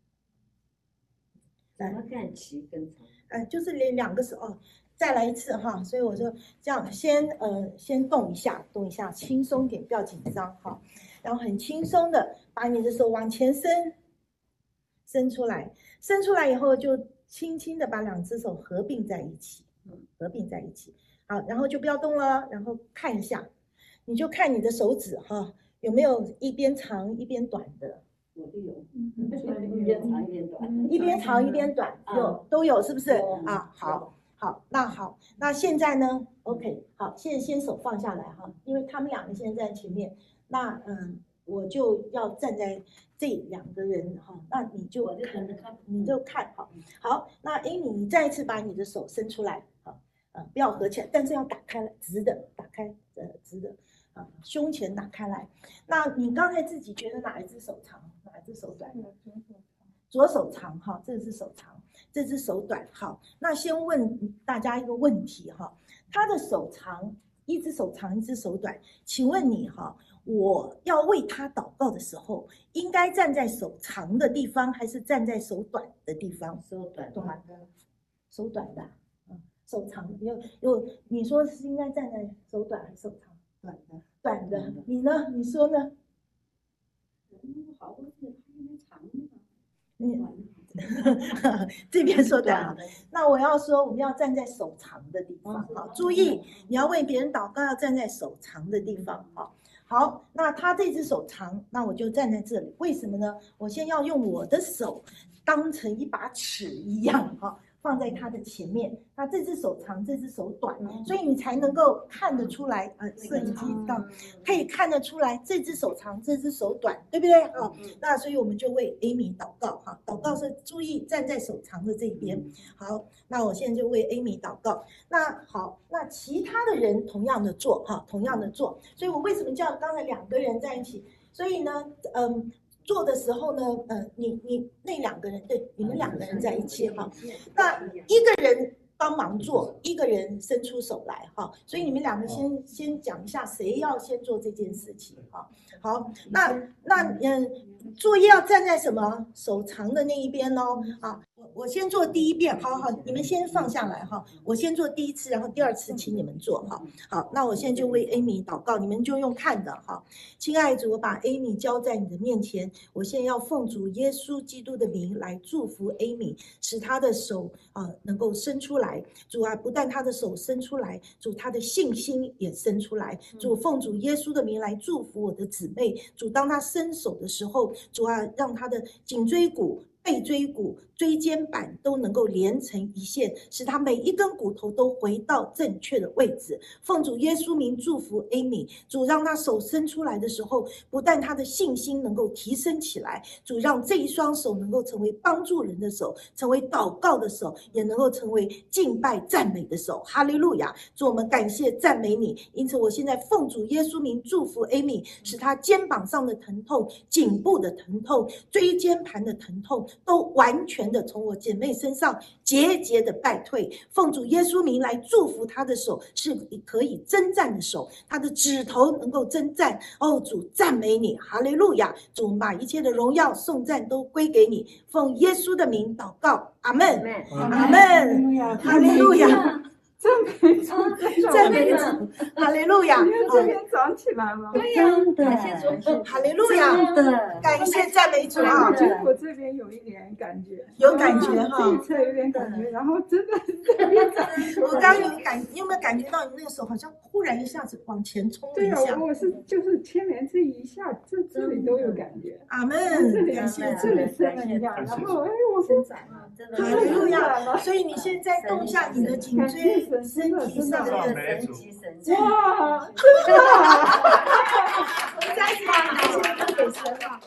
怎么看齐跟长？ 呃，就是连两个手哦，再来一次哈。所以我说这样，先呃先动一下，动一下，轻松点，不要紧张哈。然后很轻松的把你的手往前伸，伸出来，伸出来以后就轻轻的把两只手合并在一起，合并在一起。好，然后就不要动了，然后看一下，你就看你的手指哈，有没有一边长一边短的。 我都有，一边长一边短， 一边长一边短，有都有，是不是啊？好，好，那好，那现在呢 ？OK， 好，现在先手放下来哈，因为他们两个现在在前面，那嗯，我就要站在这两个人哈，那你就看，你就看好，好，那 Amy， 你再一次把你的手伸出来，好，呃，不要合起来，但是要打开来，直的，打开，呃，直的。啊，胸前打开来。那你刚才自己觉得哪一只手长，哪一只手短？左手长哈，这只手长，这只手短。好，那先问大家一个问题哈，他的手长，一只手长，一只手短，请问你哈，我要为他祷告的时候，应该站在手长的地方，还是站在手短的地方？ 手短短的，手短的，嗯，手长有有，你说是应该站在手短还是手长？短的，短的，你呢？你说呢？ 嗯，好多是他那长的， 你这边说短，那我要说，我们要站在手长的地方哈。注意，你要为别人祷告，要站在手长的地方哈。好，那他这只手长，那我就站在这里。为什么呢？我先要用我的手当成一把尺一样哈。放在他的前面，那这只手长，这只手短，所以你才能够看得出来，呃，摄影机到可以看得出来，这只手长，这只手短，对不对？啊，那所以我们就为 Amy 祷告哈，祷告是注意站在手长的这边。好，那我现在就为 Amy 祷告。那好，那其他的人同样的做哈，同样的做。所以我为什么叫刚才两个人在一起？所以呢，嗯。做的时候呢，呃，你你那两个人，对，你们两个人在一起哈，那一个人帮忙做，一个人伸出手来哈，所以你们两个先先讲一下谁要先做这件事情哈。好，那那嗯，作业要站在什么手长的那一边哦啊。我我先做第一遍，好好，你们先放下来哈。我先做第一次，然后第二次请你们做哈。好，那我现在就为 Amy 祷告，你们就用看的哈。亲爱的主，我把 Amy 交在你的面前，我现在要奉主耶稣基督的名来祝福 Amy， 使她的手啊、呃、能够伸出来。主啊，不但她的手伸出来，主她的信心也伸出来。主奉主耶稣的名来祝福我的姊妹。主当她伸手的时候，主啊，让她的颈椎骨、背椎骨、椎间板都能够连成一线，使他每一根骨头都回到正确的位置。奉主耶稣名祝福 Amy， 主让他手伸出来的时候，不但他的信心能够提升起来，主让这一双手能够成为帮助人的手，成为祷告的手，也能够成为敬拜赞美的手。哈利路亚！主，我们感谢赞美你。因此我现在奉主耶稣名祝福 Amy， 使他肩膀上的疼痛、颈部的疼痛、椎间盘的疼痛都完全的从我姐妹身上节节的败退。奉主耶稣名来祝福她的手是可以征战的手，她的指头能够征战。哦，主赞美你，哈利路亚！主，我们把一切的荣耀颂赞都归给你，奉耶稣的名祷告，阿门，阿门，哈利路亚。 赞美主， 赞美主，哈利路亚！ 因为这边长起来了， 对呀，感谢主， 哈利路亚！ 真的， 感谢赞美主啊！ 我觉得我这边有一点感觉， 有感觉哈， 这一侧有点感觉，然后真的是这边长起来。 我刚有感，你有没有感觉到你那个手好像忽然一下子往前冲了对呀， 一下？ 我是就是牵连这一下，这这里都有感觉， 阿门， 这里感谢这里主， 伸了一下，然后哎，我说真的， 哈利路亚！所以你现在动一下你的颈椎，身体上这的个神奇神奇。 哇，真的。 我们再一次把感谢都给神了。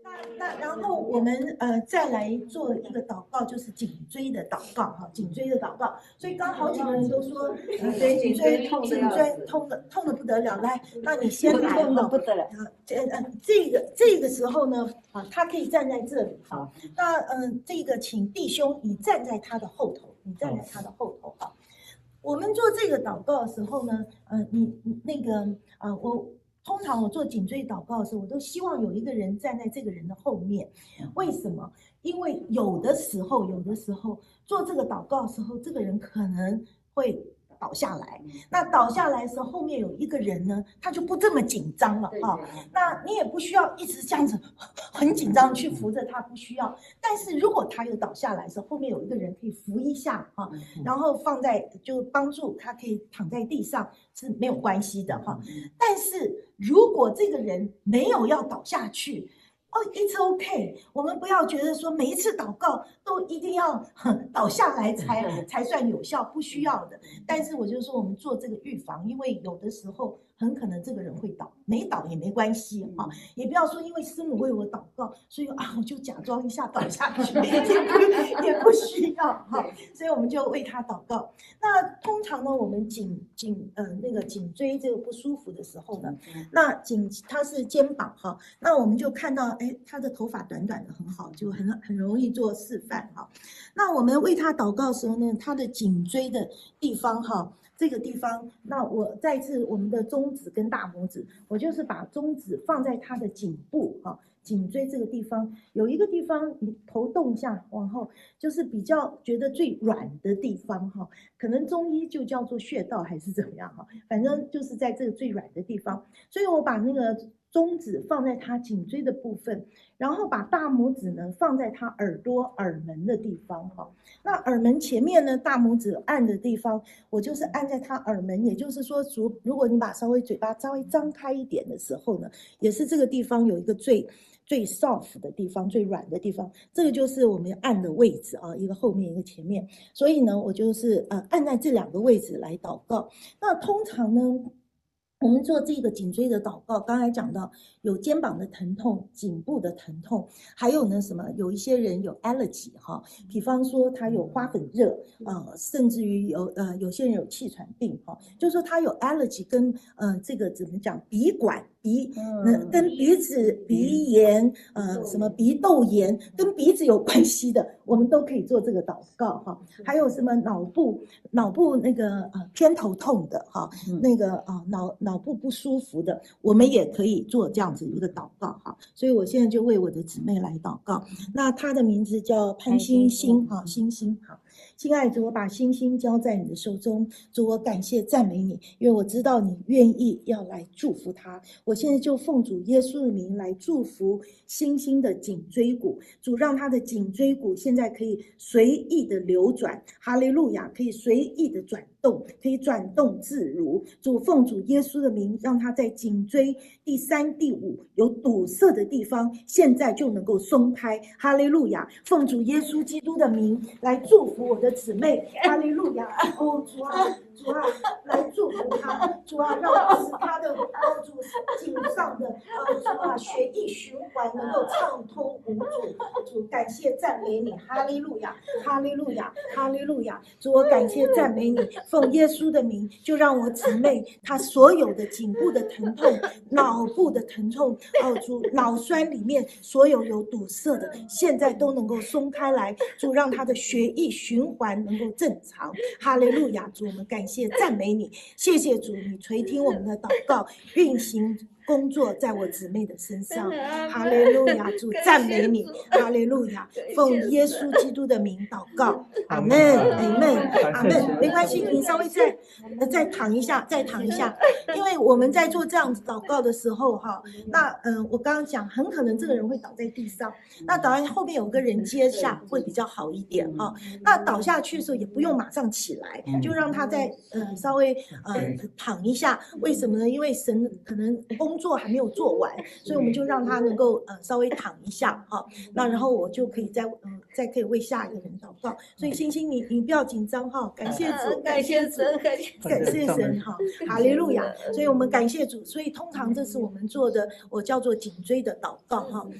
那然后我们呃再来做一个祷告，就是颈椎的祷告哈，颈椎的祷告。所以刚刚好几个人都说，呃，对，颈椎痛，颈椎痛的痛的不得了。来，那你先来痛的不得了。 这呃这个这个时候呢，啊，他可以站在这里哈。那嗯、呃，这个请弟兄你站在他的后头，你站在他的后头哈。我们做这个祷告的时候呢，呃，你你那个呃我。通常我做颈椎祷告的时候，我都希望有一个人站在这个人的后面。为什么？因为有的时候，有的时候做这个祷告的时候，这个人可能会倒下来。那倒下来的时候，后面有一个人呢，他就不这么紧张了哈。那你也不需要一直这样子很紧张去扶着他，不需要。但是如果他有倒下来的时候，后面有一个人可以扶一下哈，然后放在就帮助他可以躺在地上是没有关系的哈。但是如果这个人没有要倒下去，哦 ，it's okay。我们不要觉得说每一次祷告都一定要倒下来才才算有效，不需要的。但是我就说我们做这个预防，因为有的时候很可能这个人会倒，没倒也没关系啊。也不要说因为师母为我祷告，所以啊我就假装一下倒下去，也不也不需要哈。所以我们就为他祷告。那通常呢，我们颈颈呃那个颈椎这个不舒服的时候呢，那颈它是肩膀哈，那我们就看到。哎，他的头发短短的很好，就很很容易做示范哈。那我们为他祷告的时候呢，他的颈椎的地方哈，这个地方，那我再次我们的中指跟大拇指，我就是把中指放在他的颈部哈，颈椎这个地方有一个地方，你头动一下往后，就是比较觉得最软的地方哈，可能中医就叫做穴道还是怎么样哈，反正就是在这个最软的地方，所以我把那个。中指放在他颈椎的部分，然后把大拇指呢放在他耳朵耳门的地方哈。那耳门前面呢，大拇指按的地方，我就是按在他耳门，也就是说，如如果你把稍微嘴巴稍微张开一点的时候呢，也是这个地方有一个最最 soft 的地方，最软的地方，这个就是我们按的位置啊，一个后面一个前面。所以呢，我就是呃按在这两个位置来祷告。那通常呢。我们做这个颈椎的祷告，刚才讲到有肩膀的疼痛、颈部的疼痛，还有呢什么？有一些人有 allergy 哈，比方说他有花粉热，呃，甚至于有呃有些人有气喘病哈，就是说他有 allergy 跟呃这个怎么讲鼻管鼻呃跟鼻子鼻炎呃什么鼻窦炎跟鼻子有关系的，我们都可以做这个祷告哈。还有什么脑部脑部那个呃偏头痛的哈，那个啊、呃、脑脑。脑部不舒服的，我们也可以做这样子一个祷告哈。所以我现在就为我的姊妹来祷告。那她的名字叫潘星星哈，星星好。亲爱的主，我把星星交在你的手中，主，我感谢赞美你，因为我知道你愿意要来祝福他。我现在就奉主耶稣的名来祝福星星的颈椎骨，主让他的颈椎骨现在可以随意的流转，哈利路亚，可以随意的转动，可以转动自如。主奉主耶稣的名，让他在颈椎第三、第五有堵塞的地方，现在就能够松开，哈利路亚。奉主耶稣基督的名来祝福我的姊妹，哈利路亚！哦，主啊，主啊，来祝福她，主啊，让使她的哦主颈上的呃主啊血液循环能够畅通无阻。主感谢赞美你，哈利路亚，哈利路亚，哈利路亚！主，我感谢赞美你，奉耶稣的名，就让我姊妹她所有的颈部的疼痛、脑部的疼痛，哦主脑栓里面所有有堵塞的，现在都能够松开来。主让她的血液循环能够正常，哈利路亚！主，我们感谢赞美你，谢谢主，你垂听我们的祷告，运行工作在我姊妹的身上，哈利路亚！主赞美你，哈利路亚！奉耶稣基督的名祷告，阿门，阿门，阿门。没关系，你稍微再呃再躺一下，再躺一下，因为我们在做这样子祷告的时候，哈，那嗯、呃，我刚刚讲，很可能这个人会倒在地上，那倒在后面有个人接下会比较好一点哈。那倒下去的时候也不用马上起来，就让他再呃稍微呃躺一下。为什么呢？因为神可能工作还没有做完，所以我们就让他能够呃稍微躺一下哈。那然后我就可以再嗯、呃、再可以为下一个人祷告。所以星星你你不要紧张哈，感谢主， 感谢神，感谢感谢神哈，哈利路亚。所以我们感谢主。所以通常这是我们做的，我叫做颈椎的祷告哈。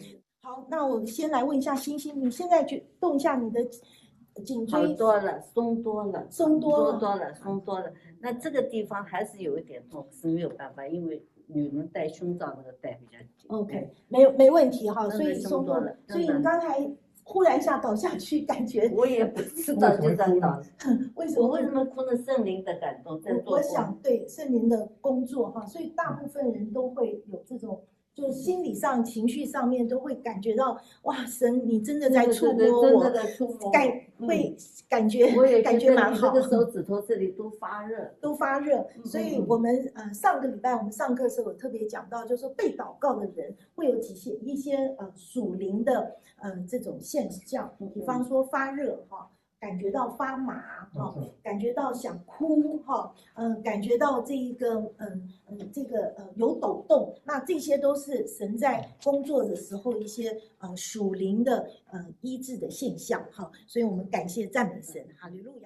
好，那我先来问一下星星，你现在去动一下你的颈椎， 好多了，松多了， 松多了， 松多了，松多了。那这个地方还是有一点痛，是没有办法，因为女人戴胸罩那个戴比较紧。 OK， 没有没问题哈，所以松多了。 所以你刚才忽然一下倒下去，感觉我也不知道就这样倒。 为什么？ 我为什么哭呢？圣灵的感动在做。 我想对圣灵的工作哈，所以大部分人都会有这种。就是心理上、情绪上面都会感觉到，哇，神，你真的在触摸我，感会感觉感觉蛮好。 这个手指头这里都发热， 都发热。所以我们呃上个礼拜我们上课的时候，我特别讲到，就是说被祷告的人会有几些一些呃属灵的呃这种现象，比方说发热哈。感觉到发麻哈、哦，感觉到想哭哈，嗯、呃，感觉到这一个嗯嗯、呃呃、这个呃有抖动，那这些都是神在工作的时候一些呃属灵的呃医治的现象哈、哦，所以我们感谢赞美神，哈利路亚。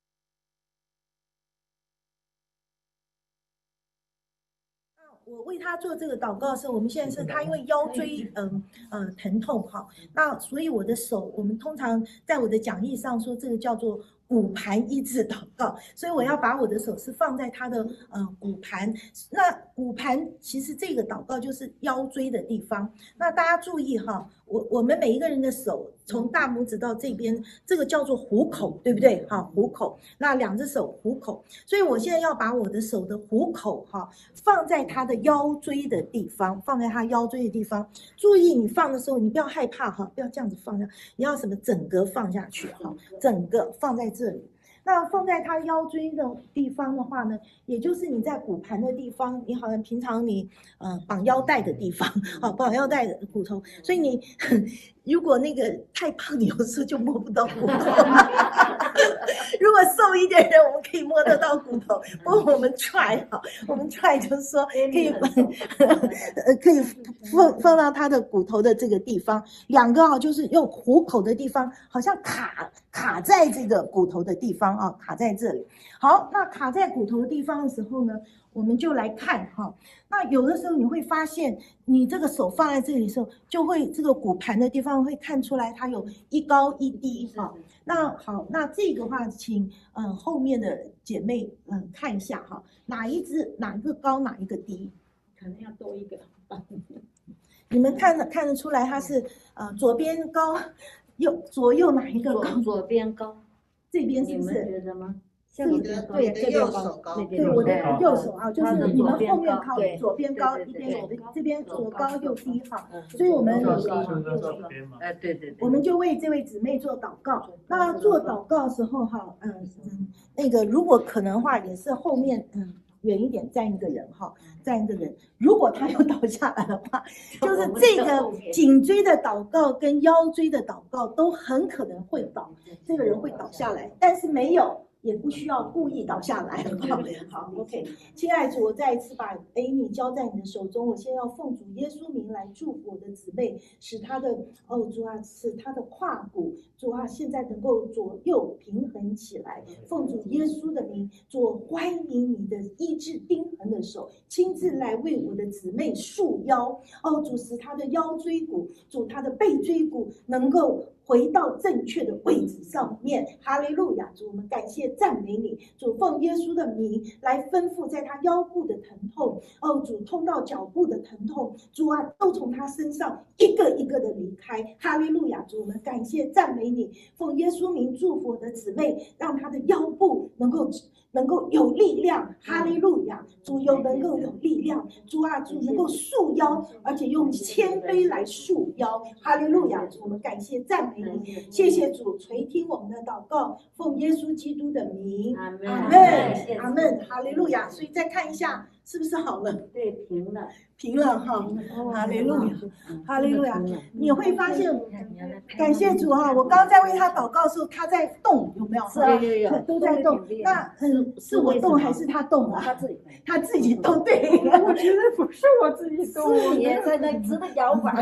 我为他做这个祷告的时候，我们现在是他因为腰椎嗯呃疼痛哈，那所以我的手，我们通常在我的讲义上说这个叫做骨盘医治祷告，所以我要把我的手是放在他的呃骨盘。那骨盘其实这个祷告就是腰椎的地方。那大家注意哈，我我们每一个人的手从大拇指到这边，这个叫做虎口，对不对？哈，虎口。那两只手虎口，所以我现在要把我的手的虎口哈放在他的腰椎的地方，放在他腰椎的地方。注意你放的时候，你不要害怕哈，不要这样子放下，你要什么整个放下去哈，整个放在这里。那放在他腰椎的地方的话呢，也就是你在骨盘的地方，你好像平常你呃绑腰带的地方，好绑腰带的骨头，所以你如果那个太胖，你有时候就摸不到骨头。如果瘦一点的人，我们可以摸得到骨头。不过我们 try 哈，我们 try 就是说可以呃可以放放到他的骨头的这个地方，两个啊就是用虎口的地方，好像卡卡在这个骨头的地方啊，卡在这里。好，那卡在骨头的地方的时候呢，我们就来看哈。那有的时候你会发现，你这个手放在这里的时候，就会这个骨盘的地方会看出来它有一高一低哈。那好，那这个话，请嗯后面的姐妹嗯看一下哈，哪一只哪一个高哪一个低？ 可能要多一个。 你们看得看得出来它是呃左边高，右左右哪一个高？ 左左边高， 这边是不是？ 你们觉得吗？ 这里的对，这边高， 对我的右手啊，就是你们后面靠对左边高，一边这边左高右低哈，所以我们哎，对对对， 我们就为这位姊妹做祷告。那做祷告的时候哈，嗯嗯，那个如果可能的话，也是后面嗯远一点站一个人哈，站一个人。如果他又倒下来的话，就是这个颈椎的祷告跟腰椎的祷告都很可能会倒，这个人会倒下来，但是没有。也不需要故意倒下来。好 ，OK， 亲爱的主，我再一次把 Amy 交在你的手中。我现在要奉主耶稣名来祝福我的姊妹，使她的哦主啊，使她的胯骨主啊，现在能够左右平衡起来。奉主耶稣的名，主欢迎你的医治钉痕的手，亲自来为我的姊妹束腰。哦主，使她的腰椎骨，主她的背椎骨能够回到正确的位置上面。哈利路亚！主，我们感谢赞美你。主，奉耶稣的名来吩咐，在他腰部的疼痛，哦主，通到脚部的疼痛，主啊，都从他身上一个一个的离开。哈利路亚！主，我们感谢赞美你。奉耶稣名祝福我的姊妹，让她的腰部能够能够有力量。哈利路亚！主，有能够有力量。主啊，主能够束腰，而且用谦卑来束腰。哈利路亚！主，我们感谢赞美你。谢谢主垂听我们的祷告，奉耶稣基督的名， 阿门， 阿门，阿门，哈利路亚。所以再看一下，是不是好了？ 对，平了， 平了哈，哈利路亚，哈利路亚。你会发现，感谢主哈，我刚刚在为他祷告的时候，他在动，有没有？ 是啊，有有都在动。那嗯，是我动还是他动啊？ 他自己， 他自己动。对， 我觉得不是我自己动， 是你在那直的摇摆。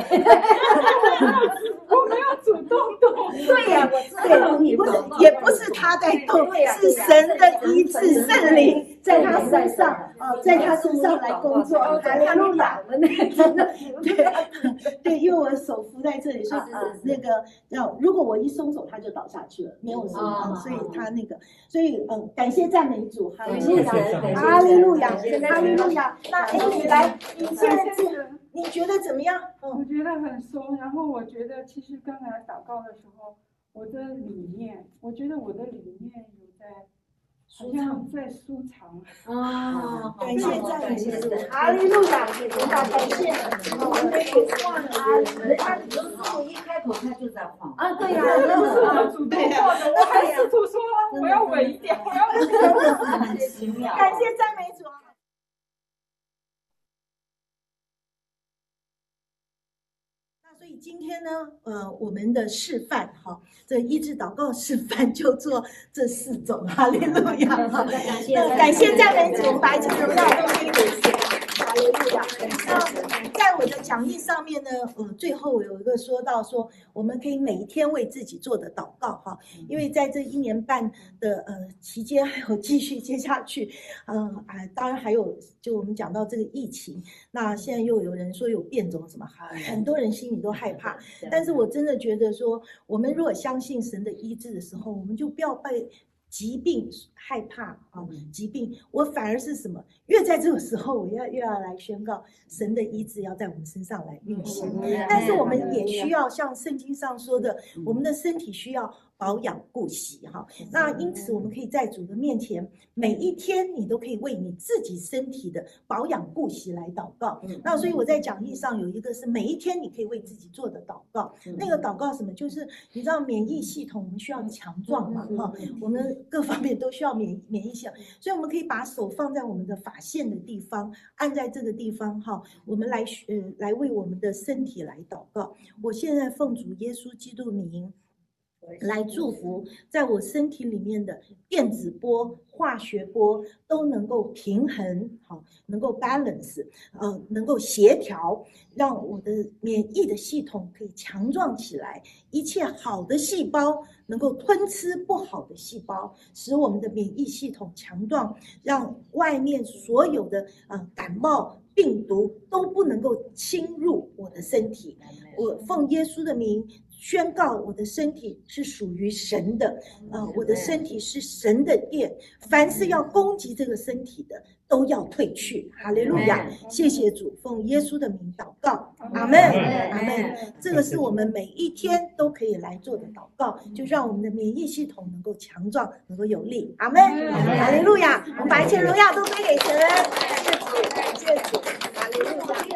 我没有主动动。 对呀，我知道你不是，也不是他在动，是神的医治圣灵在他身上啊，在他身上来工作。哈利路亚，对对，因为我手扶在这里，所以是是是那个要如果我一松手，他就倒下去了，没有松哦啊，所以他那个，所以嗯，感谢赞美主，哈利感谢路亚， 神感谢哈利路亚， 感谢神哈利路亚。那感谢 Amy 来，你现在这谢谢你觉得怎么样？嗯， 我觉得很松，然后我觉得其实刚才祷告的时候，我的理念，我觉得我的理念有在，好像在舒畅。 哦， 感谢赞美感谢主， 神， 哈利路亚，明白，感谢。我们可以晃啊， 人家有时候一开口他就在晃啊，对呀， 不是我主动做的，我还试图说我要稳一点，我要稳一点。 很奇妙。 感谢赞美主。所以今天呢，呃，我们的示范哈，这医治祷告示范就做这四种，哈利路亚，哈， 感谢感谢赞美主，把这荣耀都归给神，哈利路亚。那在我的讲义上面呢，呃，最后有一个说到说，我们可以每一天为自己做的祷告哈，因为在这一年半的呃期间，还有继续接下去，嗯、呃，啊，当然还有就我们讲到这个疫情，那现在又有人说有变种什么，很多人心里都害怕。但是我真的觉得说，我们如果相信神的医治的时候，我们就不要被疾病害怕啊，疾病，我反而是什么？越在这个时候，我要越要来宣告神的医治要在我们身上来运行。但是我们也需要像圣经上说的，我们的身体需要保养顾惜哈。那因此，我们可以在主的面前，每一天你都可以为你自己身体的保养顾惜来祷告。那所以我在讲义上有一个是每一天你可以为自己做的祷告。那个祷告什么？就是你知道免疫系统我们需要强壮嘛哈，我们各方面都需要免免疫系统，所以我们可以把手放在我们的发线的地方，按在这个地方哈，我们来呃来为我们的身体来祷告。我现在奉主耶稣基督名来祝福，在我身体里面的电子波、化学波都能够平衡，好，能够 balance， 呃，能够协调，让我的免疫的系统可以强壮起来，一切好的细胞能够吞吃不好的细胞，使我们的免疫系统强壮，让外面所有的呃感冒、病毒都不能够侵入我的身体。我奉耶稣的名宣告，我的身体是属于神的，呃，我的身体是神的殿，凡是要攻击这个身体的，都要退去。哈利路亚！谢谢主，奉耶稣的名祷告，阿门，阿门。这个是我们每一天都可以来做的祷告，就让我们的免疫系统能够强壮，能够有力。阿门，哈利路亚！我们把一切荣耀都归给神，感谢主，感谢主，哈利路亚。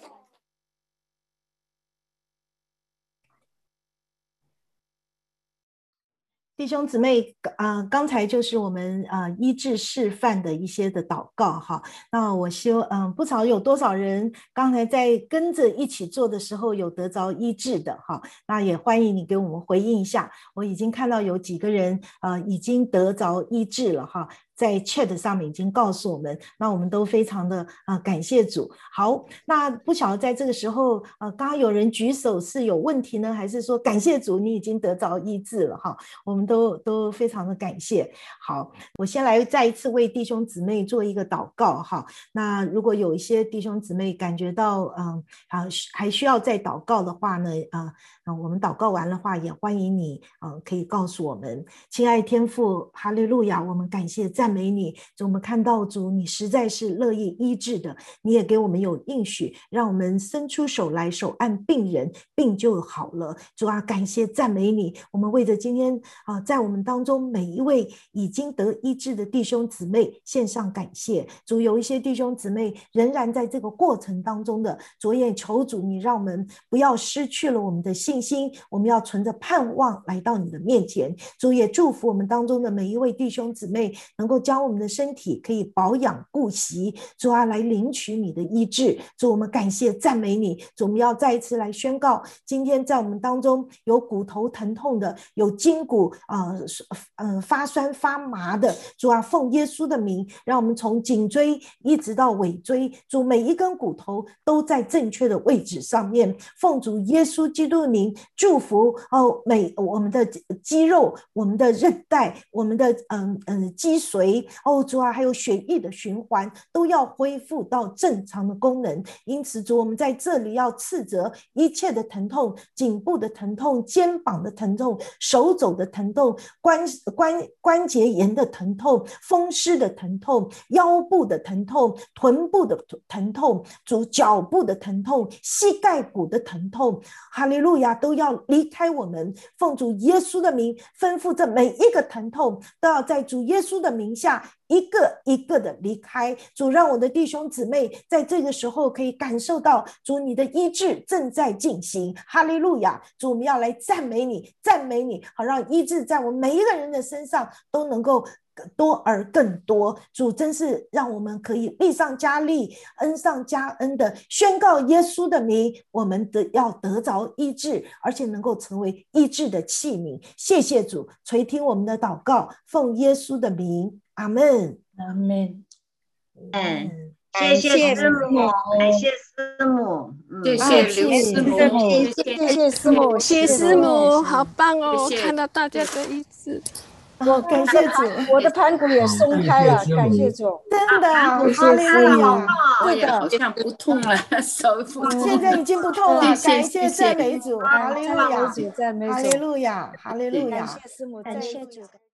弟兄姊妹，呃，刚才就是我们呃医治示范的一些的祷告哈。那我希望，嗯、呃，不知道有多少人刚才在跟着一起做的时候有得着医治的哈。那也欢迎你给我们回应一下。我已经看到有几个人呃已经得着医治了哈。在 chat 上面已经告诉我们，那我们都非常的呃感谢主。好，那不晓得在这个时候，呃，刚刚有人举手是有问题呢，还是说感谢主你已经得着医治了哈？我们都都非常的感谢。好，我先来再一次为弟兄姊妹做一个祷告哈。那如果有一些弟兄姊妹感觉到嗯啊、呃、还需要再祷告的话呢，啊、呃，我们祷告完的话，也欢迎你呃可以告诉我们。亲爱的天父，哈利路亚，我们感谢赞美你，主，我们看到主你实在是乐意医治的，你也给我们有应许，让我们伸出手来，手按病人，病就好了。主啊，感谢赞美你，我们为着今天啊、呃，在我们当中每一位已经得医治的弟兄姊妹献上感谢。主，有一些弟兄姊妹仍然在这个过程当中的，主也求主你让我们不要失去了我们的信心，我们要存着盼望来到你的面前。主也祝福我们当中的每一位弟兄姊妹能够将我们的身体可以保养顾惜，主啊，来领取你的医治。主，我们感谢赞美你。主，我们要再一次来宣告，今天在我们当中有骨头疼痛的，有筋骨呃呃发酸发麻的，主啊，奉耶稣的名，让我们从颈椎一直到尾椎，主每一根骨头都在正确的位置上面。奉主耶稣基督的名祝福哦，每我们的肌肉、我们的韧带、我们的嗯嗯肌髓髓，哦主啊，还有血液的循环都要恢复到正常的功能。因此主，我们在这里要斥责一切的疼痛，颈部的疼痛，肩膀的疼痛，手肘的疼痛，关关关节炎的疼痛，风湿的疼痛，腰部的疼痛，臀部的疼痛，主脚部的疼痛，膝盖骨的疼痛，哈利路亚，都要离开我们。奉主耶稣的名吩咐，这每一个疼痛都要在主耶稣的名下一个一个的离开。主，让我的弟兄姊妹在这个时候可以感受到主你的医治正在进行，哈利路亚。主，我们要来赞美你，赞美你，好让医治在我们每一个人的身上都能够多而更多。主，真是让我们可以力上加力，恩上加恩的宣告耶稣的名，我们的要得着医治，而且能够成为医治的器皿。谢谢主，垂听我们的祷告，奉耶稣的名，阿们。 阿门。 嗯， 谢谢师母，感谢师母，嗯谢谢刘师母， 谢谢师母， 谢谢师母，好棒哦！ 谢谢看到大家的医治， 我感谢主， 我的盘骨也松开了，感谢主， 真的啊， 谢谢哈利路亚。 我也好像不痛了，手不痛。 现在已经不痛了， 谢谢感谢赞美主，哈利路亚， 赞美主， 哈利路亚，哈利路亚。 感谢师母， 感谢主。